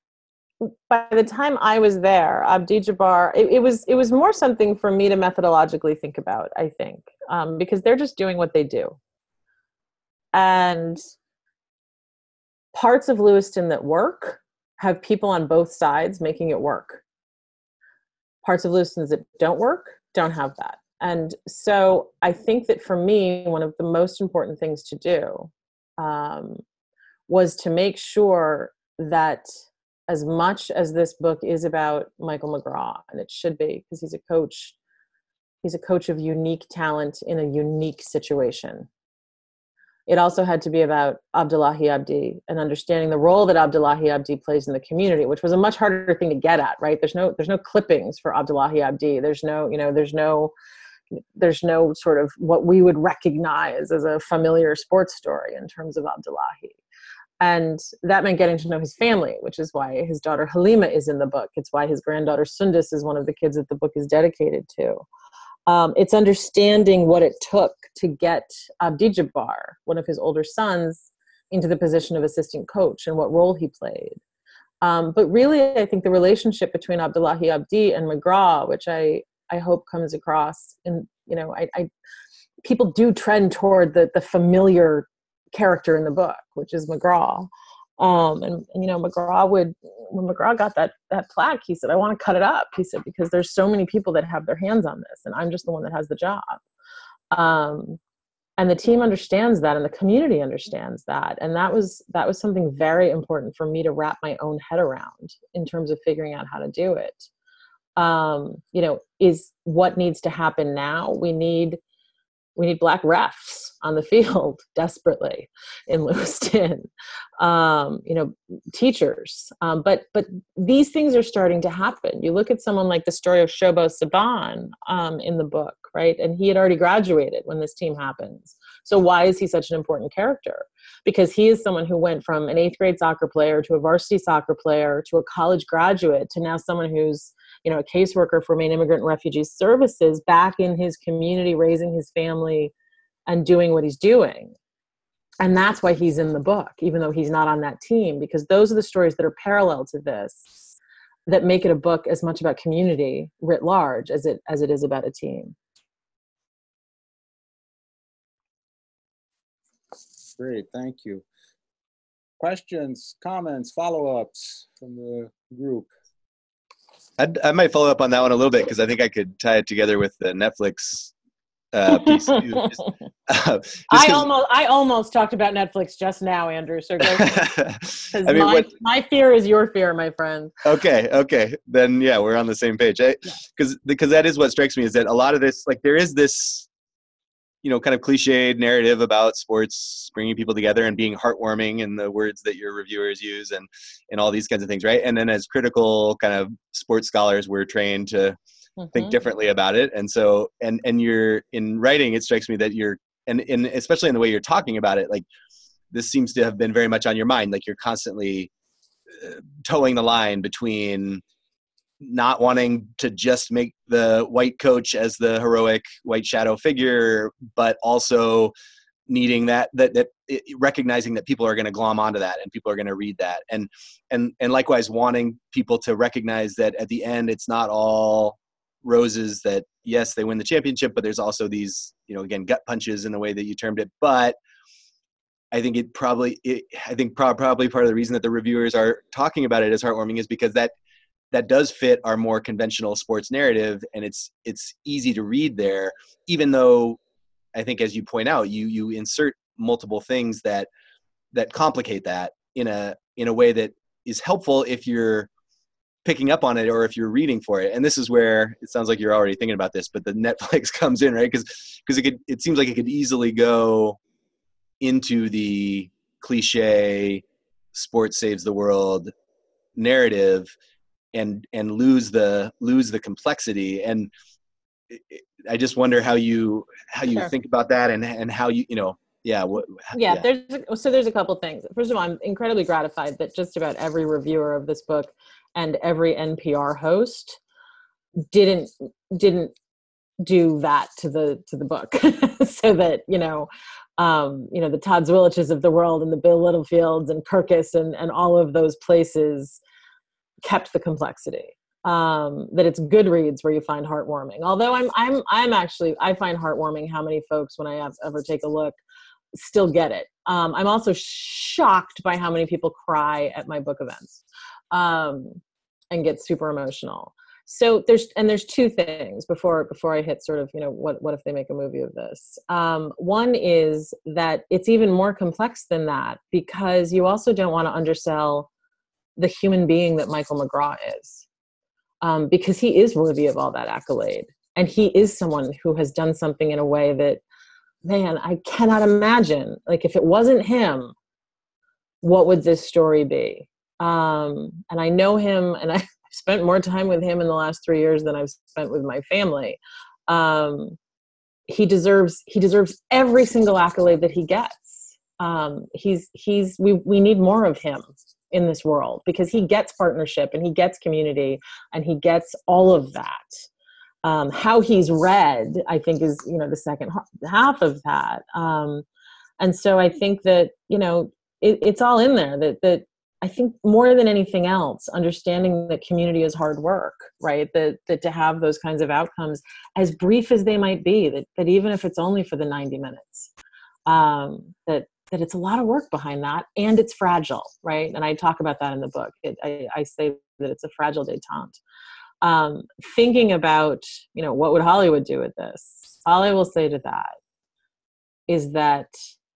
by the time I was there, Abdi Jabbar, it, it was it was more something for me to methodologically think about, I think, um, because they're just doing what they do. And parts of Lewiston that work have people on both sides making it work. Parts of Lewiston that don't work don't have that. And so I think that for me, one of the most important things to do um, was to make sure that as much as this book is about Michael McGraw, and it should be, because he's a coach, he's a coach of unique talent in a unique situation. It also had to be about Abdullahi Abdi and understanding the role that Abdullahi Abdi plays in the community, which was a much harder thing to get at, right? There's no, there's no clippings for Abdullahi Abdi. There's no, you know, there's no, there's no sort of what we would recognize as a familiar sports story in terms of Abdullahi. And that meant getting to know his family, which is why his daughter Halima is in the book. It's why his granddaughter Sundus is one of the kids that the book is dedicated to. Um, it's understanding what it took to get Abdi Jabbar, one of his older sons, into the position of assistant coach and what role he played. Um, but really, I think the relationship between Abdullahi Abdi and McGraw, which I, I hope comes across in, you know, I, I people do trend toward the, the familiar character in the book, which is McGraw. Um, and, and, you know, McGraw would, when McGraw got that, that plaque, he said, I want to cut it up. He said, because there's so many people that have their hands on this and I'm just the one that has the job. Um, and the team understands that and the community understands that. And that was, that was something very important for me to wrap my own head around in terms of figuring out how to do it. Um, you know, is what needs to happen now. We need, We need black refs on the field desperately in Lewiston, um, you know, teachers. Um, but but these things are starting to happen. You look at someone like the story of Shobo Saban um, in the book, right? And he had already graduated when this team happens. So why is he such an important character? Because he is someone who went from an eighth grade soccer player to a varsity soccer player to a college graduate to now someone who's, you know, a caseworker for Maine Immigrant and Refugee Services back in his community, raising his family and doing what he's doing. And that's why he's in the book, even though he's not on that team, because those are the stories that are parallel to this that make it a book as much about community writ large as it, as it is about a team. Great, thank you. Questions, comments, follow-ups from the group? I'd, I might follow up on that one a little bit because I think I could tie it together with the Netflix uh, piece. just, uh, just I almost, I almost talked about Netflix just now, Andrew. So go. I mean, my, what, my fear is your fear, my friend. Okay, okay, then yeah, we're on the same page. Because yeah. because that is what strikes me is that a lot of this, like, there is this, you know, kind of cliched narrative about sports bringing people together and being heartwarming in the words that your reviewers use and, and all these kinds of things, right? And then as critical kind of sports scholars, we're trained to mm-hmm. think differently about it. And so, and, and you're in writing, it strikes me that you're, and, and especially in the way you're talking about it, like this seems to have been very much on your mind. Like you're constantly uh, towing the line between not wanting to just make the white coach as the heroic white shadow figure, but also needing that, that, that it, recognizing that people are going to glom onto that and people are going to read that. And, and, and likewise wanting people to recognize that at the end, it's not all roses, that yes, they win the championship, but there's also these, you know, again, gut punches in the way that you termed it. But I think it probably, it, I think pro- probably part of the reason that the reviewers are talking about it as heartwarming is because that, that does fit our more conventional sports narrative. And it's, it's easy to read there, even though I think, as you point out, you, you insert multiple things that, that complicate that in a, in a way that is helpful if you're picking up on it or if you're reading for it. And this is where it sounds like you're already thinking about this, but the Netflix comes in, right? Because because it could it seems like it could easily go into the cliche sports saves the world narrative and and lose the lose the complexity. And I just wonder how you how you Sure. think about that and and how you you know yeah what yeah, yeah. there's so there's a couple things. First of all, I'm incredibly gratified that just about every reviewer of this book and every N P R host didn't didn't do that to the to the book, so that you know, um, you know the Todd Zwilliches of the world and the Bill Littlefields and Kirkus and and all of those places kept the complexity. Um, that it's Goodreads where you find heartwarming. Although I'm I'm I'm actually I find heartwarming how many folks when I have, ever take a look still get it. Um, I'm also shocked by how many people cry at my book events um, and get super emotional. So there's and there's two things before before I hit sort of you know what what if they make a movie of this. Um, one is that it's even more complex than that because you also don't want to undersell the human being that Michael McGraw is. Um, because he is worthy of all that accolade. And he is someone who has done something in a way that, man, I cannot imagine. Like, if it wasn't him, what would this story be? Um, and I know him, and I've spent more time with him in the last three years than I've spent with my family. Um, he deserves he deserves every single accolade that he gets. Um, he's he's we we need more of him in this world because he gets partnership and he gets community and he gets all of that. Um, how he's read, I think, is, you know, the second half of that. Um, and so I think that, you know, it, it's all in there that, that I think more than anything else, understanding that community is hard work, right? That, that to have those kinds of outcomes, as brief as they might be, that, that even if it's only for the ninety minutes, um, that, that it's a lot of work behind that, and it's fragile, right? And I talk about that in the book. It, I, I say that it's a fragile detente. Um, thinking about, you know, what would Hollywood do with this? All I will say to that is that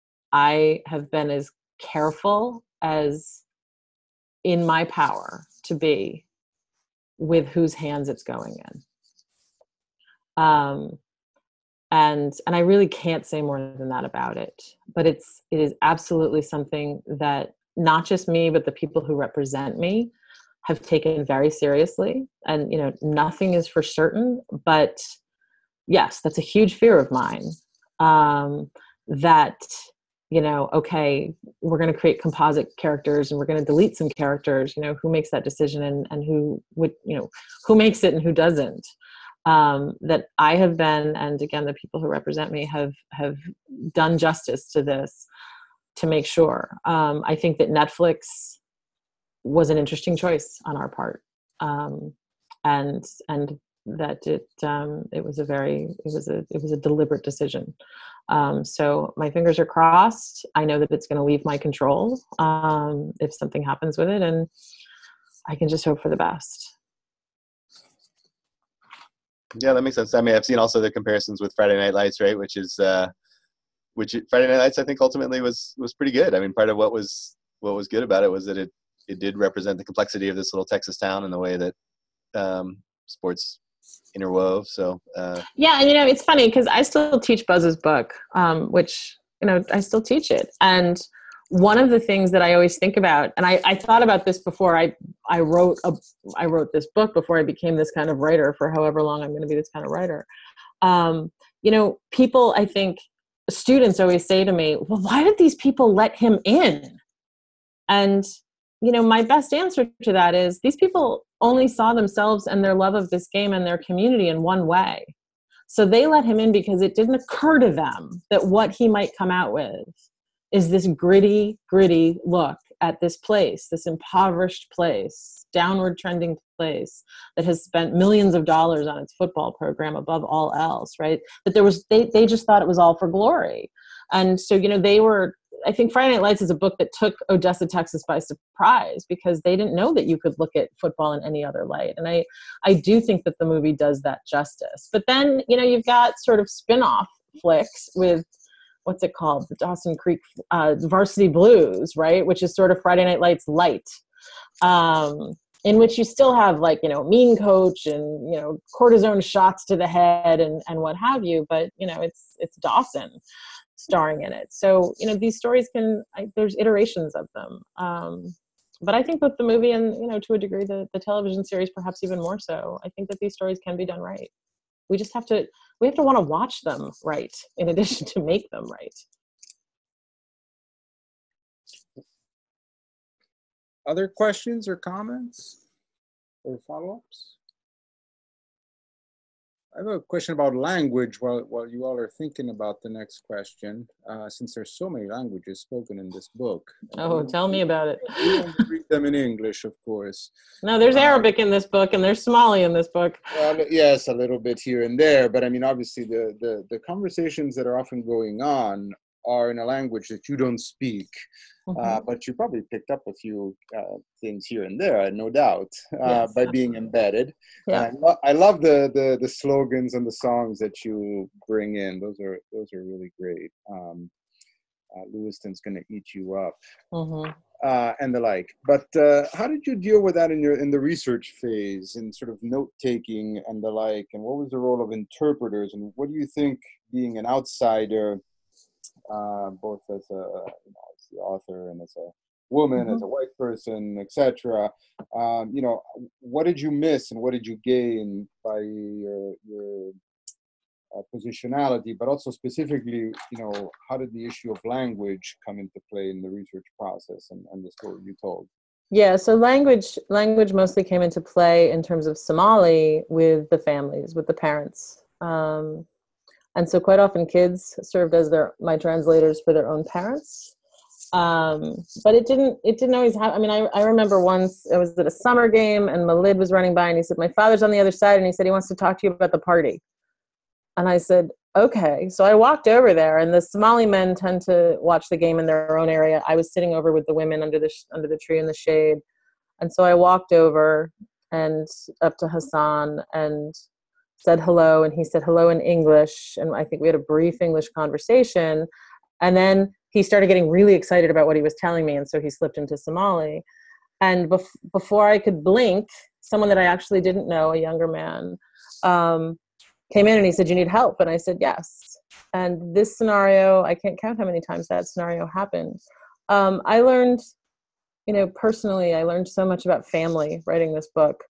I have been as careful as in my power to be with whose hands it's going in. Um, And and I really can't say more than that about it. But it's it is absolutely something that not just me, but the people who represent me have taken very seriously. And you know, nothing is for certain, but yes, that's a huge fear of mine. Um, that you know, okay, we're going to create composite characters and we're going to delete some characters. You know, who makes that decision and and who would you know who makes it and who doesn't. Um, that I have been, and again, the people who represent me have have done justice to this to make sure. Um, I think that Netflix was an interesting choice on our part, um, and and that it um, it was a very it was a it was a deliberate decision. Um, so my fingers are crossed. I know that it's going to leave my control um, if something happens with it, and I can just hope for the best. Yeah, that makes sense. I mean, I've seen also the comparisons with Friday Night Lights, right? Which is, uh, which Friday Night Lights, I think ultimately was was pretty good. I mean, part of what was what was good about it was that it it did represent the complexity of this little Texas town in the way that um, sports interwove. So uh, yeah, and you know, it's funny because I still teach Buzz's book, um, which you know I still teach it, and one of the things that I always think about, and I, I thought about this before I, I wrote a, I wrote this book before I became this kind of writer for however long I'm going to be this kind of writer. Um, you know, people, I think students always say to me, well, why did these people let him in? And, you know, my best answer to that is these people only saw themselves and their love of this game and their community in one way. So they let him in because it didn't occur to them that what he might come out with is this gritty, gritty look at this place, this impoverished place, downward trending place that has spent millions of dollars on its football program above all else, right? But there was, they, they just thought it was all for glory. And so, you know, they were, I think Friday Night Lights is a book that took Odessa, Texas by surprise because they didn't know that you could look at football in any other light. And I, I do think that the movie does that justice. But then, you know, you've got sort of spin-off flicks with, what's it called? The Dawson Creek uh, Varsity Blues, right? Which is sort of Friday Night Lights light. Um, in which you still have like, you know, mean coach and, you know, cortisone shots to the head and, and what have you, but, you know, it's, it's Dawson starring in it. So, you know, these stories can, I, there's iterations of them. Um, but I think with the movie and, you know, to a degree, the, the television series, perhaps even more so, I think that these stories can be done right. We just have to, we have to want to watch them right in addition to make them right. Other questions or comments or follow-ups? I have a question about language while, while you all are thinking about the next question, uh, since there's so many languages spoken in this book. Oh, tell me about it. We only read them in English, of course. No, there's Um, Arabic in this book and there's Somali in this book. Well, yes, a little bit here and there, but I mean, obviously the, the, the conversations that are often going on are in a language that you don't speak. Mm-hmm. Uh, but you probably picked up a few uh, things here and there, no doubt, uh, Yes, by being embedded. Yeah. And I, lo- I love the, the the slogans and the songs that you bring in. Those are those are really great. Um, uh, Lewiston's gonna eat you up, Mm-hmm. uh, and the like. But uh, how did you deal with that in your in the research phase, in sort of note taking and the like? And what was the role of interpreters? And what do you think, being an outsider, uh, both as a you know, as the author and as a woman, Mm-hmm. as a white person, et cetera. Um, you know, what did you miss and what did you gain by your your uh, positionality? But also specifically, you know, how did the issue of language come into play in the research process and, and the story you told? Yeah, so language language mostly came into play in terms of Somali with the families, with the parents. Um, and so quite often kids served as their my translators for their own parents. Um, but it didn't it didn't always happen. I mean, I, I remember once I was at a summer game and Malid was running by and he said, my father's on the other side and he said he wants to talk to you about the party. And I said, okay. So I walked over there, and the Somali men tend to watch the game in their own area. I was sitting over with the women under the sh- under the tree in the shade. And so I walked over and up to Hassan and said hello, and he said hello in English, and I think we had a brief English conversation, and then he started getting really excited about what he was telling me, and so he slipped into Somali. And bef- before I could blink, someone that I actually didn't know, a younger man, um, came in and he said, you need help? And I said, yes. And this scenario, I can't count how many times that scenario happened. Um, I learned, you know, personally, I learned so much about family writing this book.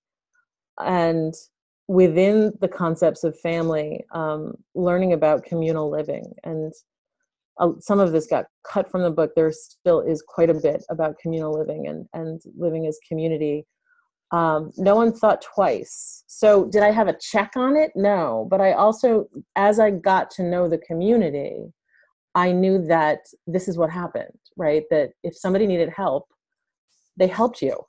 And within the concepts of family, um, learning about communal living. And uh, some of this got cut from the book. There still is quite a bit about communal living and, and living as community. Um, no one thought twice. So did I have a check on it? No. But I also, as I got to know the community, I knew that this is what happened, right? That if somebody needed help, they helped you.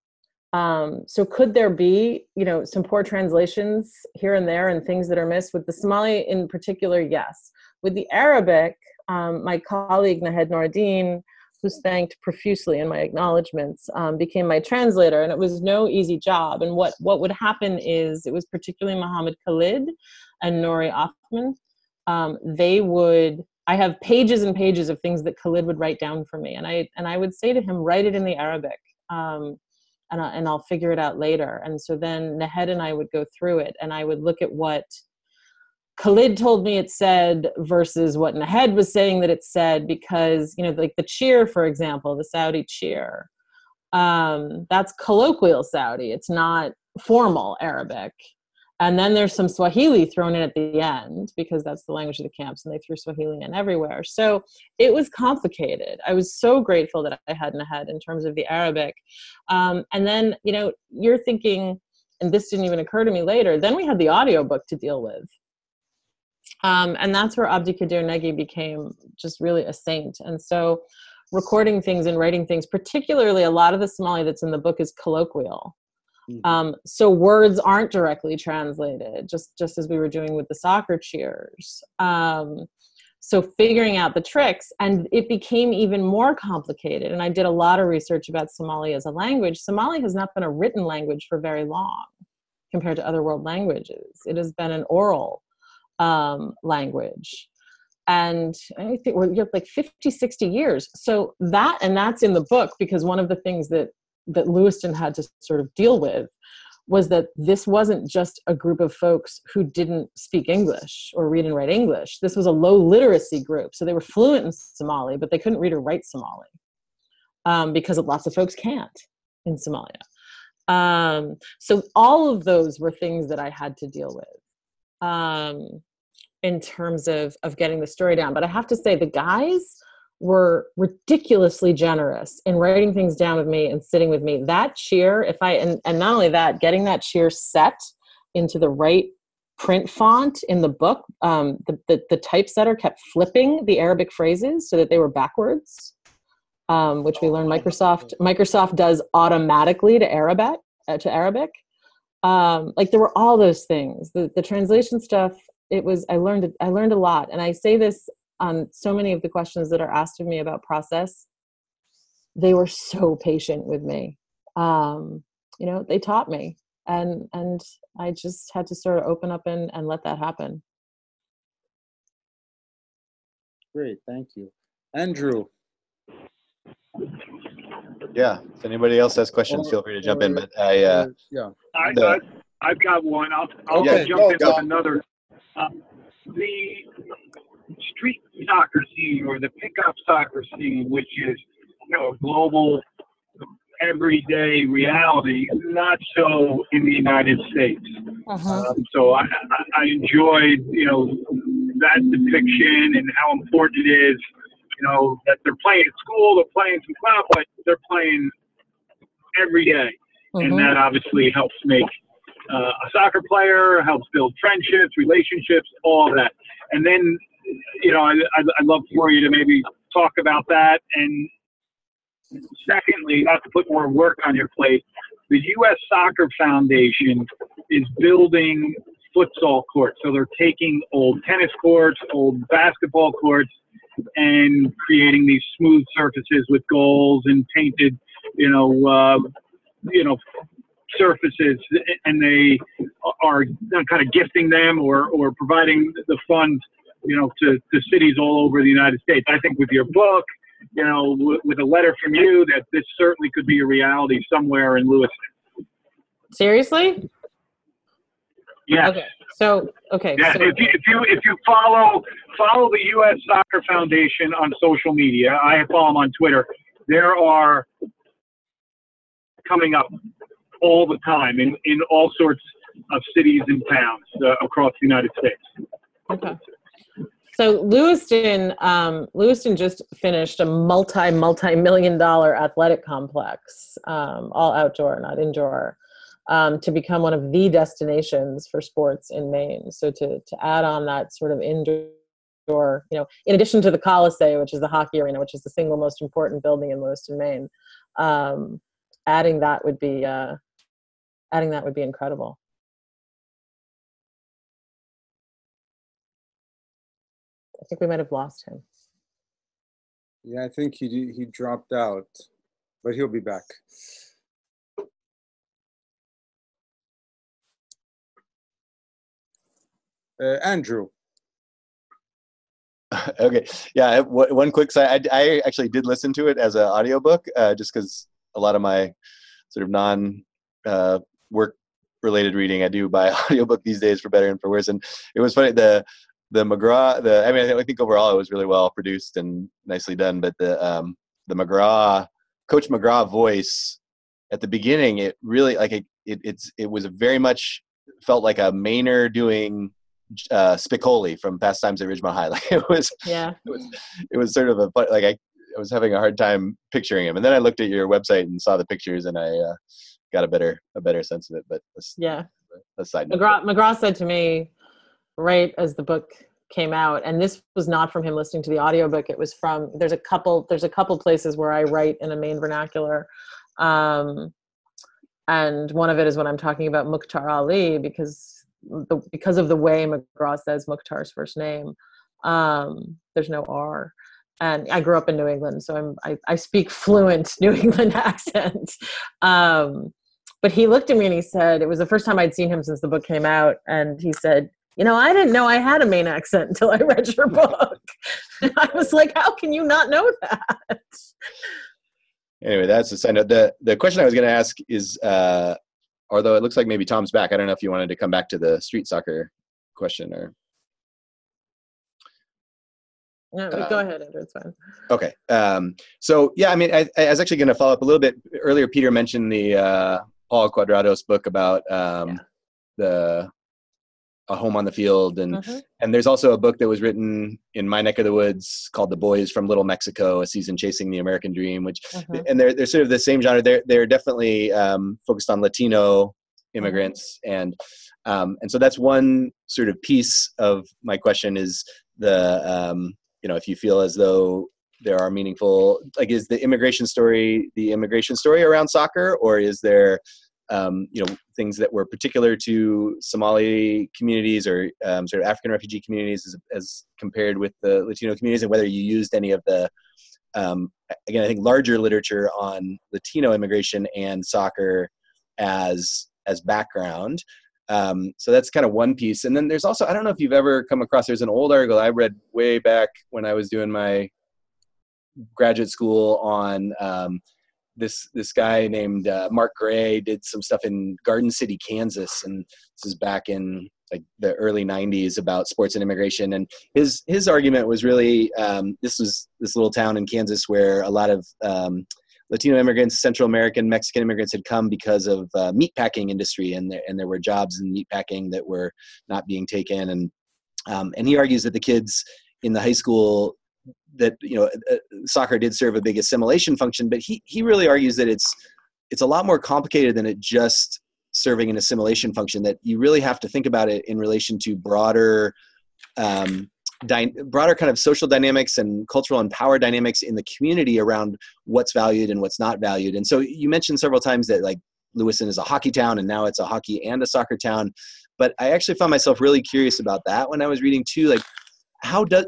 Um, so could there be, you know, some poor translations here and there and things that are missed? With the Somali in particular, yes. With the Arabic, um, my colleague Nahed Noureddin, who's thanked profusely in my acknowledgments, um, became my translator, and it was no easy job. And what, what would happen is, it was particularly Mohammed Khalid and Nori Othman. Um, they would, I have pages and pages of things that Khalid would write down for me. And I, and I would say to him, write it in the Arabic. Um, And, I, and I'll figure it out later. And so then Nahed and I would go through it, and I would look at what Khalid told me it said versus what Nahed was saying that it said, because, you know, like the cheer, for example, the Saudi cheer, um, that's colloquial Saudi. It's not formal Arabic. And then there's some Swahili thrown in at the end, because that's the language of the camps, and they threw Swahili in everywhere. So it was complicated. I was so grateful that I had Nahed in terms of the Arabic. Um, and then, you know, you're thinking, and this didn't even occur to me later, then we had the audiobook to deal with. Um, and that's where Abdi Kadir Negi became just really a saint. And so recording things and writing things, particularly a lot of the Somali that's in the book is colloquial. Mm-hmm. Um, so words aren't directly translated, just, just as we were doing with the soccer cheers. Um, so figuring out the tricks, and it became even more complicated. And I did a lot of research about Somali as a language. Somali has not been a written language for very long compared to other world languages. It has been an oral um, language. And I think we're like fifty, sixty years. So that, and that's in the book, because one of the things that that Lewiston had to sort of deal with was that this wasn't just a group of folks who didn't speak English or read and write English. This was a low literacy group. So they were fluent in Somali, but they couldn't read or write Somali um, because lots of folks can't in Somalia. Um, so all of those were things that I had to deal with um, in terms of, of getting the story down. But I have to say the guys were ridiculously generous in writing things down with me and sitting with me. That cheer, if I, and, and not only that, getting that cheer set into the right print font in the book, um, the, the, the typesetter kept flipping the Arabic phrases so that they were backwards, um, which we learned Microsoft, Microsoft does automatically to Arabic, uh, to Arabic. Um, like there were all those things, the, the translation stuff. It was, I learned, I learned a lot. And I say this on so many of the questions that are asked of me about process. They were so patient with me. Um, you know, they taught me, and, and I just had to sort of open up and, and let that happen. Great. Thank you. Andrew. Yeah. If anybody else has questions, Or- feel free to jump or- in, but I, uh, or- yeah. I, The- I, I've got one. I'll, I'll Okay, jump go, in go. with another. Uh, the street soccer scene or the pickup soccer scene, which is, you know, a global, everyday reality, not so in the United States. Uh-huh. Um, so I, I, I enjoyed, you know, that depiction and how important it is, you know, that they're playing at school, they're playing some club, but they're playing every day. And Mhm. that obviously helps make uh, a soccer player, helps build friendships, relationships, all of that. And then, you know, I, I, I'd love for you to maybe talk about that. And secondly, not to put more work on your plate, the U S Soccer Foundation is building futsal courts. So they're taking old tennis courts, old basketball courts, and creating these smooth surfaces with goals and painted, you know, uh, you know, surfaces, and they are kind of gifting them or, or providing the funds, you know, to, to cities all over the United States. I think with your book, you know, w- with a letter from you, that this certainly could be a reality somewhere in Lewiston. Seriously? Yes. Okay. So, okay. Yeah, So, if you, if you if you follow follow the U S Soccer Foundation on social media, I follow them on Twitter. There are coming up all the time in, in all sorts of cities and towns uh, across the United States. okay. So Lewiston, um, Lewiston just finished a multi, multi-million dollar athletic complex, um, all outdoor, not indoor, um, to become one of the destinations for sports in Maine. So to, to add on that sort of indoor, you know, in addition to the Coliseum, which is the hockey arena, which is the single most important building in Lewiston, Maine, um, adding that would be, uh, adding that would be incredible. I think we might have lost him. Yeah, I think he he dropped out, but he'll be back. Uh, Andrew. Okay. Yeah. I have one one quick side. I, I actually did listen to it as an audiobook, uh, just because a lot of my sort of non uh, work related reading I do by audiobook these days, for better and for worse. And it was funny. The the McGraw. The I mean, I think overall it was really well produced and nicely done. But the um, the McGraw, Coach McGraw voice at the beginning, it really like it. It it's it was very much felt like a Mainer doing uh Spicoli from Fast Times at Ridgemont High. Like it was, Yeah. it was, it was sort of a, like I, I was having a hard time picturing him. And then I looked at your website and saw the pictures, and I uh, got a better, a better sense of it. But that's, Yeah. a side note. McGraw, McGraw said to me right as the book came out, and this was not from him listening to the audiobook. It was from, there's a couple, there's a couple places where I write in a Maine vernacular. Um, and one of it is when I'm talking about Mukhtar Ali, because the, because of the way McGraw says Mukhtar's first name, um, there's no R. And I grew up in New England, so I'm, I, I speak fluent New England accent. Um, but he looked at me and he said, it was the first time I'd seen him since the book came out. And he said, you know, I didn't know I had a Maine accent until I read your book. And I was like, how can you not know that? Anyway, that's a side note. The, the question I was going to ask is, uh, although it looks like maybe Tom's back, I don't know if you wanted to come back to the street soccer question or. No, um, go ahead, Andrew. It's fine. Okay. Um, so yeah, I mean, I, I was actually going to follow up a little bit earlier. Peter mentioned the uh, Paul Quadrados book about um, yeah. the A Home on the Field, and mm-hmm. and there's also a book that was written in my neck of the woods called The Boys from Little Mexico: A Season Chasing the American Dream, which mm-hmm. and they're they're sort of the same genre. They're they're definitely um, focused on Latino immigrants, mm-hmm. and um, and so that's one sort of piece of my question is the um, you know, if you feel as though there are meaningful, like, is the immigration story the immigration story around soccer, or is there, um, you know, things that were particular to Somali communities or um, sort of African refugee communities as, as compared with the Latino communities, and whether you used any of the, um, again, I think larger literature on Latino immigration and soccer as as background. Um, so that's kind of one piece. And then there's also, I don't know if you've ever come across, there's an old article I read way back when I was doing my graduate school on um, this this guy named uh, Mark Gray did some stuff in Garden City, Kansas. And this is back in like the early nineties about sports and immigration. And his his argument was really, um, this was this little town in Kansas where a lot of um, Latino immigrants, Central American, Mexican immigrants had come because of uh, meatpacking industry, and there, and there were jobs in meatpacking that were not being taken. And um, and he argues that the kids in the high school, that, you know, uh, soccer did serve a big assimilation function, but he he really argues that it's it's a lot more complicated than it just serving an assimilation function, that you really have to think about it in relation to broader um, Dy- broader kind of social dynamics and cultural and power dynamics in the community around what's valued and what's not valued. And so you mentioned several times that, like, Lewiston is a hockey town, and now it's a hockey and a soccer town. But I actually found myself really curious about that when I was reading too. Like, how does,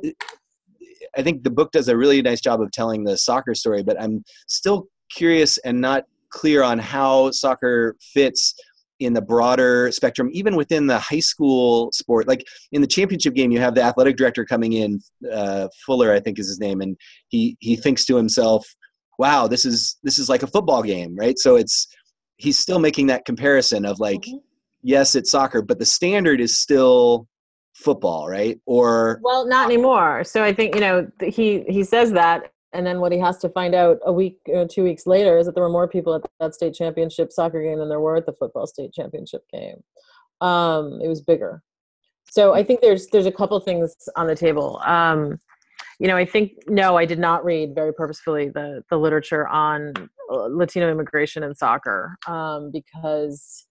I think the book does a really nice job of telling the soccer story, but I'm still curious and not clear on how soccer fits in the broader spectrum, even within the high school sport. Like in the championship game, you have the athletic director coming in, uh, Fuller, I think is his name. And he, he thinks to himself, wow, this is, this is like a football game, right? So it's, he's still making that comparison of like, mm-hmm. yes, it's soccer, but the standard is still football, right? Or, well, not anymore. So I think, you know, he, he says that, and then what he has to find out a week or two weeks later is that there were more people at that state championship soccer game than there were at the football state championship game. Um, it was bigger. So I think there's there's a couple things on the table. Um, you know, I think, no, I did not read very purposefully the, the literature on Latino immigration and soccer um, because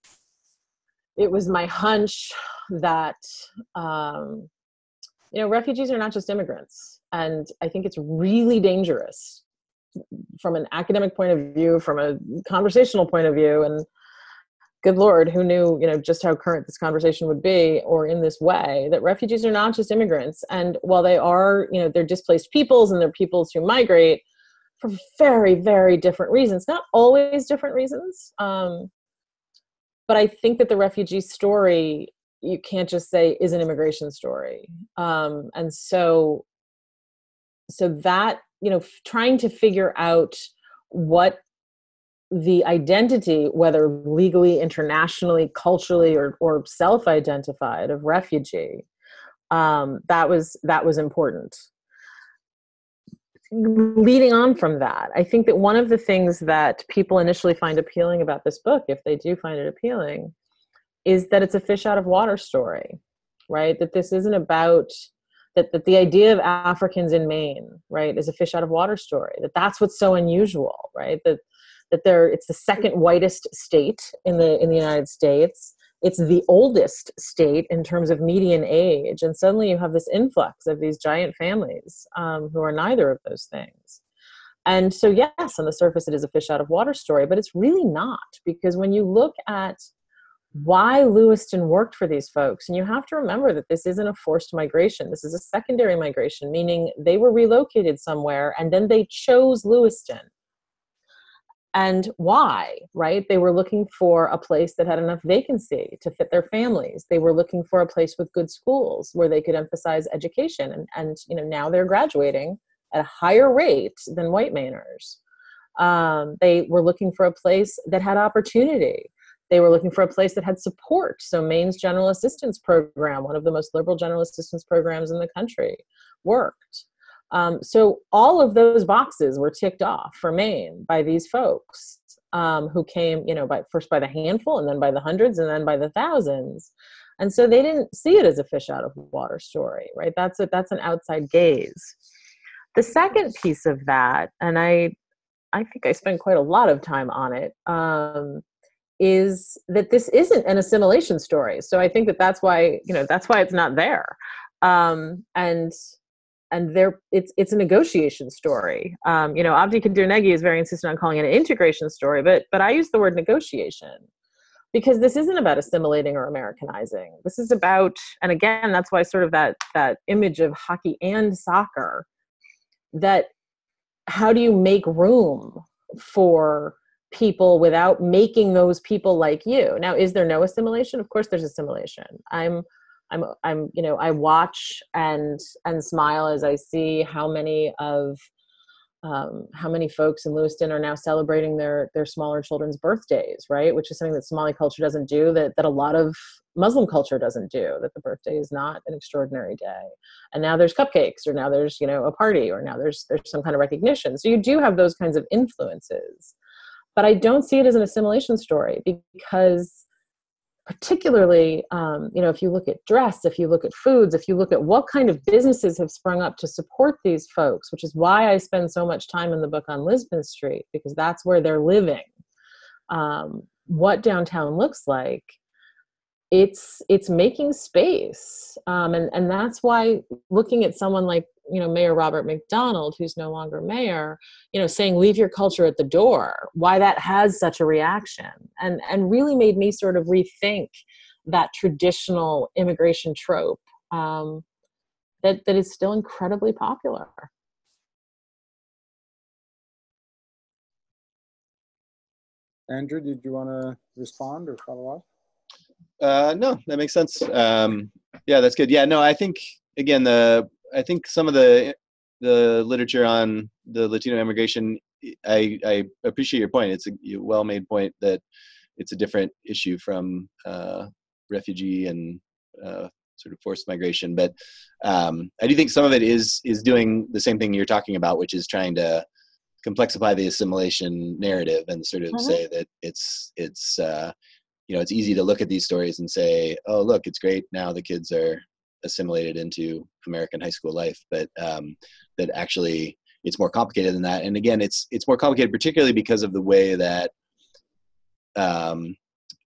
it was my hunch that, um, you know, refugees are not just immigrants. And I think it's really dangerous from an academic point of view, from a conversational point of view. And good Lord, who knew, you know, just how current this conversation would be, or in this way, that refugees are not just immigrants. And while they are, you know, they're displaced peoples and they're peoples who migrate for very, very different reasons, not always different reasons. Um, but I think that the refugee story, you can't just say is an immigration story. Um, and so, So that, you know, f- trying to figure out what the identity, whether legally, internationally, culturally, or, or self-identified of refugee, um, that was that was important. Leading on from that, I think that one of the things that people initially find appealing about this book, if they do find it appealing, is that it's a fish out of water story, right? That this isn't about That, that the idea of Africans in Maine, right, is a fish out of water story. That that's what's so unusual, right? That that they're it's the second whitest state in the in the United States. It's the oldest state in terms of median age, and suddenly you have this influx of these giant families um, who are neither of those things. And so, yes, on the surface, it is a fish out of water story, but it's really not, because when you look at why Lewiston worked for these folks, and you have to remember that this isn't a forced migration. This is a secondary migration, meaning they were relocated somewhere and then they chose Lewiston. And why, right? They were looking for a place that had enough vacancy to fit their families. They were looking for a place with good schools where they could emphasize education. And, and you know, now they're graduating at a higher rate than white Mainers. Um, they were looking for a place that had opportunity. They were looking for a place that had support. So Maine's General Assistance Program, one of the most liberal general assistance programs in the country, worked. Um, so all of those boxes were ticked off for Maine by these folks um, who came, you know, by first by the handful and then by the hundreds and then by the thousands. And so they didn't see it as a fish out of water story, right? That's a, that's an outside gaze. The second piece of that, and I, I think I spent quite a lot of time on it, um, is that this isn't an assimilation story. So I think that that's why, you know, that's why it's not there. Um, and and there, it's it's a negotiation story. Um, you know, Abdi Kadir Negi is very insistent on calling it an integration story, but but I use the word negotiation because this isn't about assimilating or Americanizing. This is about, and again, that's why sort of that that image of hockey and soccer, that how do you make room for people without making those people like you? Now, is there no assimilation? Of course there's assimilation. I'm, I'm, I'm, you know, I watch and, and smile as I see how many of, um, how many folks in Lewiston are now celebrating their, their smaller children's birthdays, right? Which is something that Somali culture doesn't do, that, that a lot of Muslim culture doesn't do, that the birthday is not an extraordinary day. And now there's cupcakes, or now there's, you know, a party, or now there's, there's some kind of recognition. So you do have those kinds of influences. But I don't see it as an assimilation story because particularly, um, you know, if you look at dress, if you look at foods, if you look at what kind of businesses have sprung up to support these folks, which is why I spend so much time in the book on Lisbon Street, because that's where they're living, um, what downtown looks like, it's it's making space. Um, and, and that's why looking at someone like, you know, Mayor Robert McDonald, who's no longer mayor, you know, saying, leave your culture at the door, why that has such a reaction, and, and really made me sort of rethink that traditional immigration trope um, that, that is still incredibly popular. Andrew, did you want to respond or follow up? Uh, no, that makes sense. Um, yeah, that's good. Yeah, no, I think, again, the I think some of the the literature on the Latino immigration, I, I appreciate your point. It's a well-made point that it's a different issue from uh, refugee and uh, sort of forced migration. But um, I do think some of it is is doing the same thing you're talking about, which is trying to complexify the assimilation narrative and sort of mm-hmm. say that it's it's uh, you know, it's easy to look at these stories and say, oh, look, it's great. Now the kids are assimilated into American high school life, but um, that actually it's more complicated than that. And again, it's it's more complicated, particularly because of the way that, um,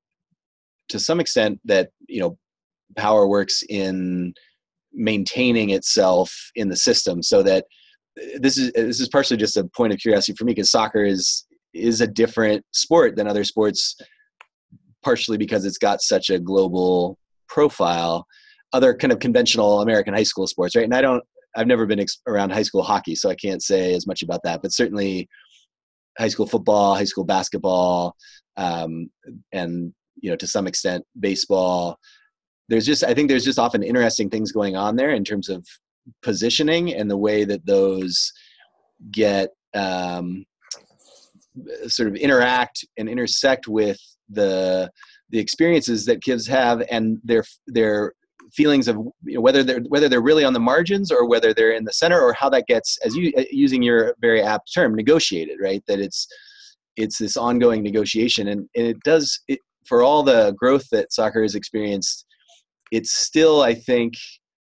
to some extent, that, you know, power works in maintaining itself in the system. So that this is this is partially just a point of curiosity for me, because soccer is is a different sport than other sports, partially because it's got such a global profile. Other kind of conventional American high school sports, right? And I don't, I've never been ex- around high school hockey, so I can't say as much about that, but certainly high school football, high school basketball, um, and, you know, to some extent baseball. There's just, I think there's just often interesting things going on there in terms of positioning and the way that those get um, sort of interact and intersect with the the experiences that kids have and their their feelings of, you know, whether they're whether they're really on the margins or whether they're in the center, or how that gets, as you using your very apt term, negotiated, right? That it's it's this ongoing negotiation, and, and it does it, for all the growth that soccer has experienced, it's still, I think,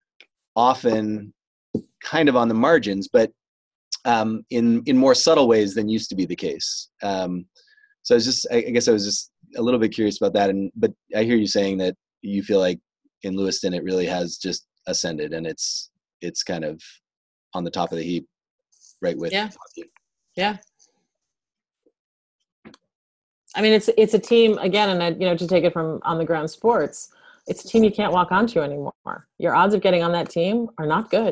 often kind of on the margins, but um, in in more subtle ways than used to be the case. Um, so I was just, I, I guess I was just a little bit curious about that, and but I hear you saying that you feel like in Lewiston it really has just ascended, and it's it's kind of on the top of the heap, right with yeah, hockey. Yeah. I mean, it's it's a team again, and I, you know, to take it from on the ground sports, it's a team you can't walk onto anymore. Your odds of getting on that team are not good.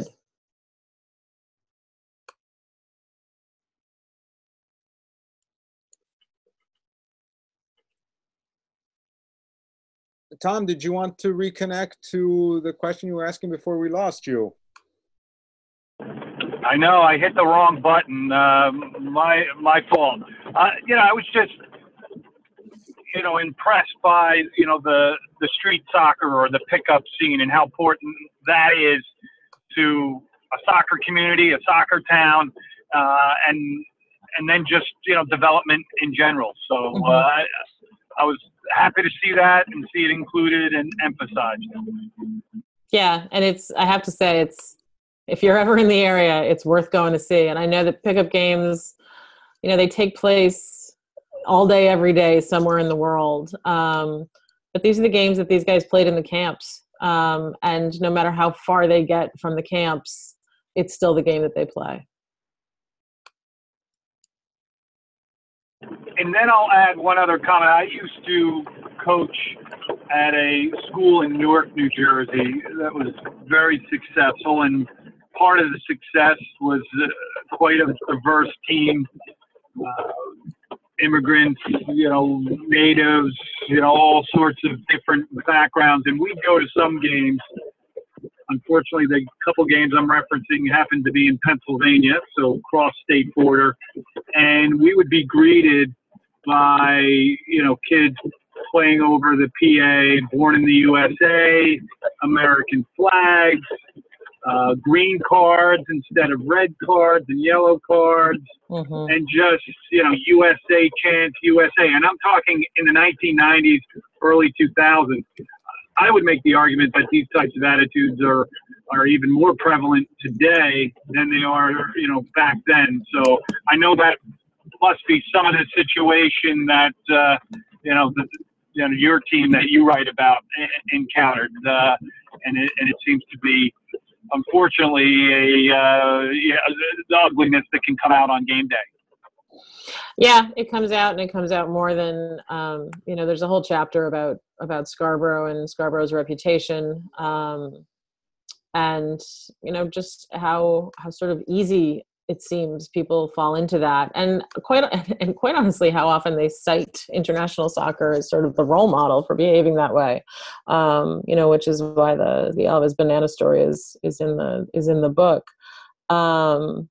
Tom, did you want to reconnect to the question you were asking before we lost you? I know I hit the wrong button. Uh, my my fault. Uh, you know, I was just you know impressed by you know the the street soccer or the pickup scene and how important that is to a soccer community, a soccer town, uh, and and then just you know development in general. So Mm-hmm. uh, I, I was happy to see that and see it included and emphasized. Yeah, and it's, I have to say, it's, if you're ever in the area, it's worth going to see. And I know that pickup games, you know, they take place all day, every day, somewhere in the world. Um, but these are the games that these guys played in the camps. Um, and no matter how far they get from the camps, it's still the game that they play. And then I'll add one other comment. I used to coach at a school in Newark, New Jersey that was very successful, and part of the success was uh, quite a diverse team, uh, immigrants, you know, natives, you know, all sorts of different backgrounds. And we'd go to some games. Unfortunately, the couple games I'm referencing happened to be in Pennsylvania, so cross-state border, and we would be greeted by, you know, kids playing over the P A, born in the U S A, American flags, uh, green cards instead of red cards and yellow cards, Mm-hmm. and just, you know, U S A chants, U S A. And I'm talking in the nineteen nineties, early two thousands. I would make the argument that these types of attitudes are are even more prevalent today than they are, you know, back then. So I know that must be some of the situation that, uh, you know, the, you know, your team that you write about encountered, uh, and it and it seems to be, unfortunately, a uh, yeah, the ugliness that can come out on game day. Yeah, it comes out, and it comes out more than, um, you know, there's a whole chapter about, about Scarborough and Scarborough's reputation. Um, and, you know, just how, how sort of easy it seems people fall into that. And quite, and quite honestly, how often they cite international soccer as sort of the role model for behaving that way. Um, you know, which is why the, the Elvis Banana story is, is in the, is in the book. Um,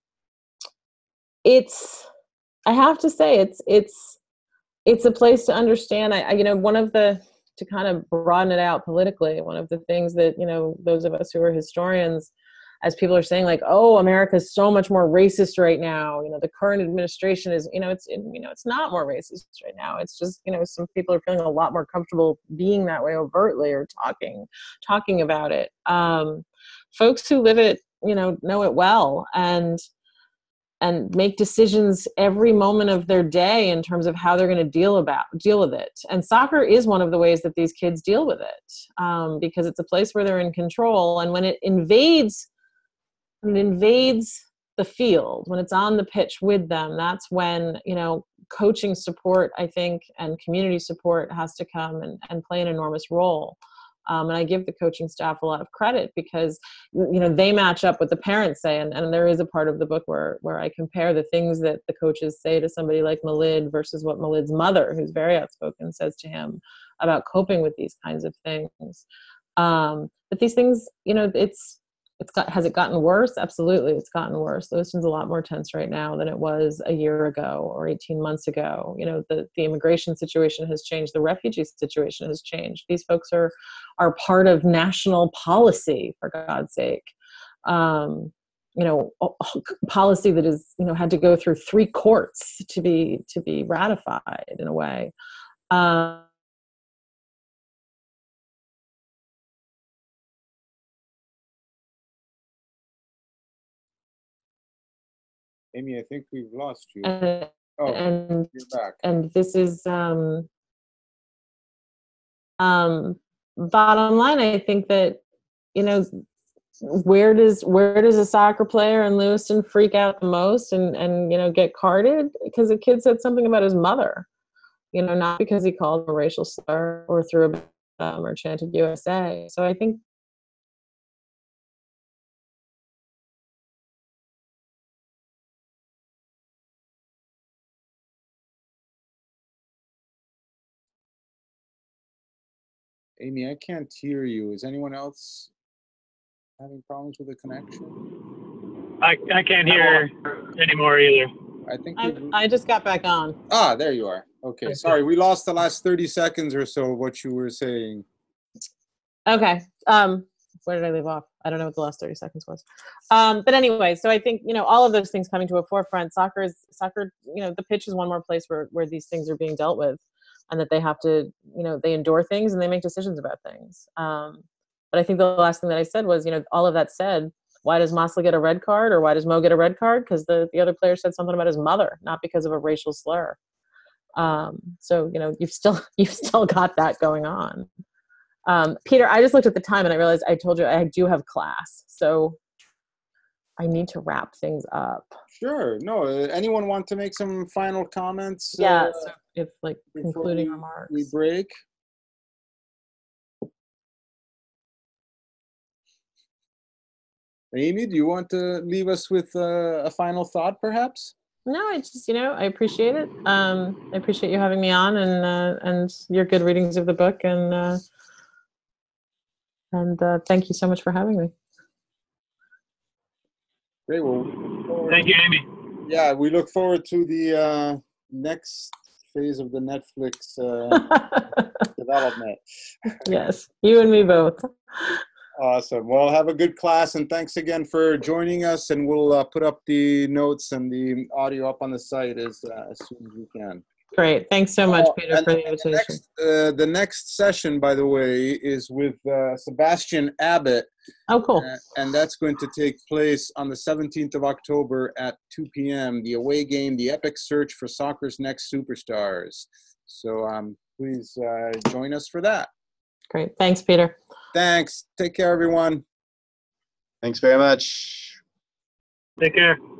it's, I have to say, it's it's it's a place to understand. I, I, you know, one of the, to kind of broaden it out politically, one of the things that, you know, those of us who are historians, as people are saying, like, oh, America is so much more racist right now. You know, the current administration is, you know, it's, you know, it's not more racist right now. It's just, you know, some people are feeling a lot more comfortable being that way overtly or talking, talking about it. Um, folks who live it, you know, know it well, and and make decisions every moment of their day in terms of how they're going to deal about deal with it. And soccer is one of the ways that these kids deal with it, um, because it's a place where they're in control. And when it invades, when it invades the field, when it's on the pitch with them, that's when, you know, coaching support, I think, and community support has to come and, and play an enormous role. Um, and I give the coaching staff a lot of credit because, you know, they match up what the parents say. And, and there is a part of the book where, where I compare the things that the coaches say to somebody like Malid versus what Malid's mother, who's very outspoken, says to him about coping with these kinds of things. Um, but these things, you know, it's, it's got, has it gotten worse? Absolutely. It's gotten worse. Lewiston's a lot more tense right now than it was a year ago or eighteen months ago. You know, the, the immigration situation has changed. The refugee situation has changed. These folks are, are part of national policy, for God's sake. Um, you know, policy that is, you know, had to go through three courts to be, to be ratified in a way. Um, Amy, I think we've lost you. and, Oh, and, you're back. and this is, um, um, bottom line, I think that, you know, where does where does a soccer player in Lewiston freak out the most and, and you know, get carded? Because the kid said something about his mother, you know, not because he called him a racial slur or threw a um, or chanted U S A. So I think Amy, I can't hear you. Is anyone else having problems with the connection? I, I can't hear anymore either. I think. I, we- I just got back on. Ah, there you are. Okay. Sorry, we lost the last thirty seconds or so of what you were saying. Okay. Um, where did I leave off? I don't know what the last thirty seconds was. Um, but anyway, so I think, you know, all of those things coming to a forefront, soccer is soccer, you know, the pitch is one more place where, where these things are being dealt with, and that they have to, you know, they endure things and they make decisions about things. Um, but I think the last thing that I said was, you know, all of that said, why does Mosley get a red card, or why does Mo get a red card? Because the, the other player said something about his mother, not because of a racial slur. Um, so, you know, you've still, you've still got that going on. Um, Peter, I just looked at the time and I realized I told you I do have class, so I need to wrap things up. Sure. No. Uh, anyone want to make some final comments? Yeah, uh, so if like before concluding we, remarks. we break. Amy, do you want to leave us with uh, a final thought, perhaps? No, I just, you know, I appreciate it. Um, I appreciate you having me on, and uh, and your good readings of the book, and uh, and uh, thank you so much for having me. Great. Well, Thank you, Amy. yeah, we look forward to the uh, next phase of the Netflix uh, development. Yes, you and me both. Awesome. Well, have a good class, and thanks again for joining us. And we'll uh, put up the notes and the audio up on the site as uh, as soon as we can. Great. Thanks so much, Oh, Peter, and for the the invitation. next, uh, the next session, by the way, is with uh, Sebastian Abbott. Oh, cool. Uh, and that's going to take place on the seventeenth of October at two p.m. The away game, the epic search for soccer's next superstars. So um, please uh, join us for that. Great. Thanks, Peter. Thanks. Take care, everyone. Thanks very much. Take care.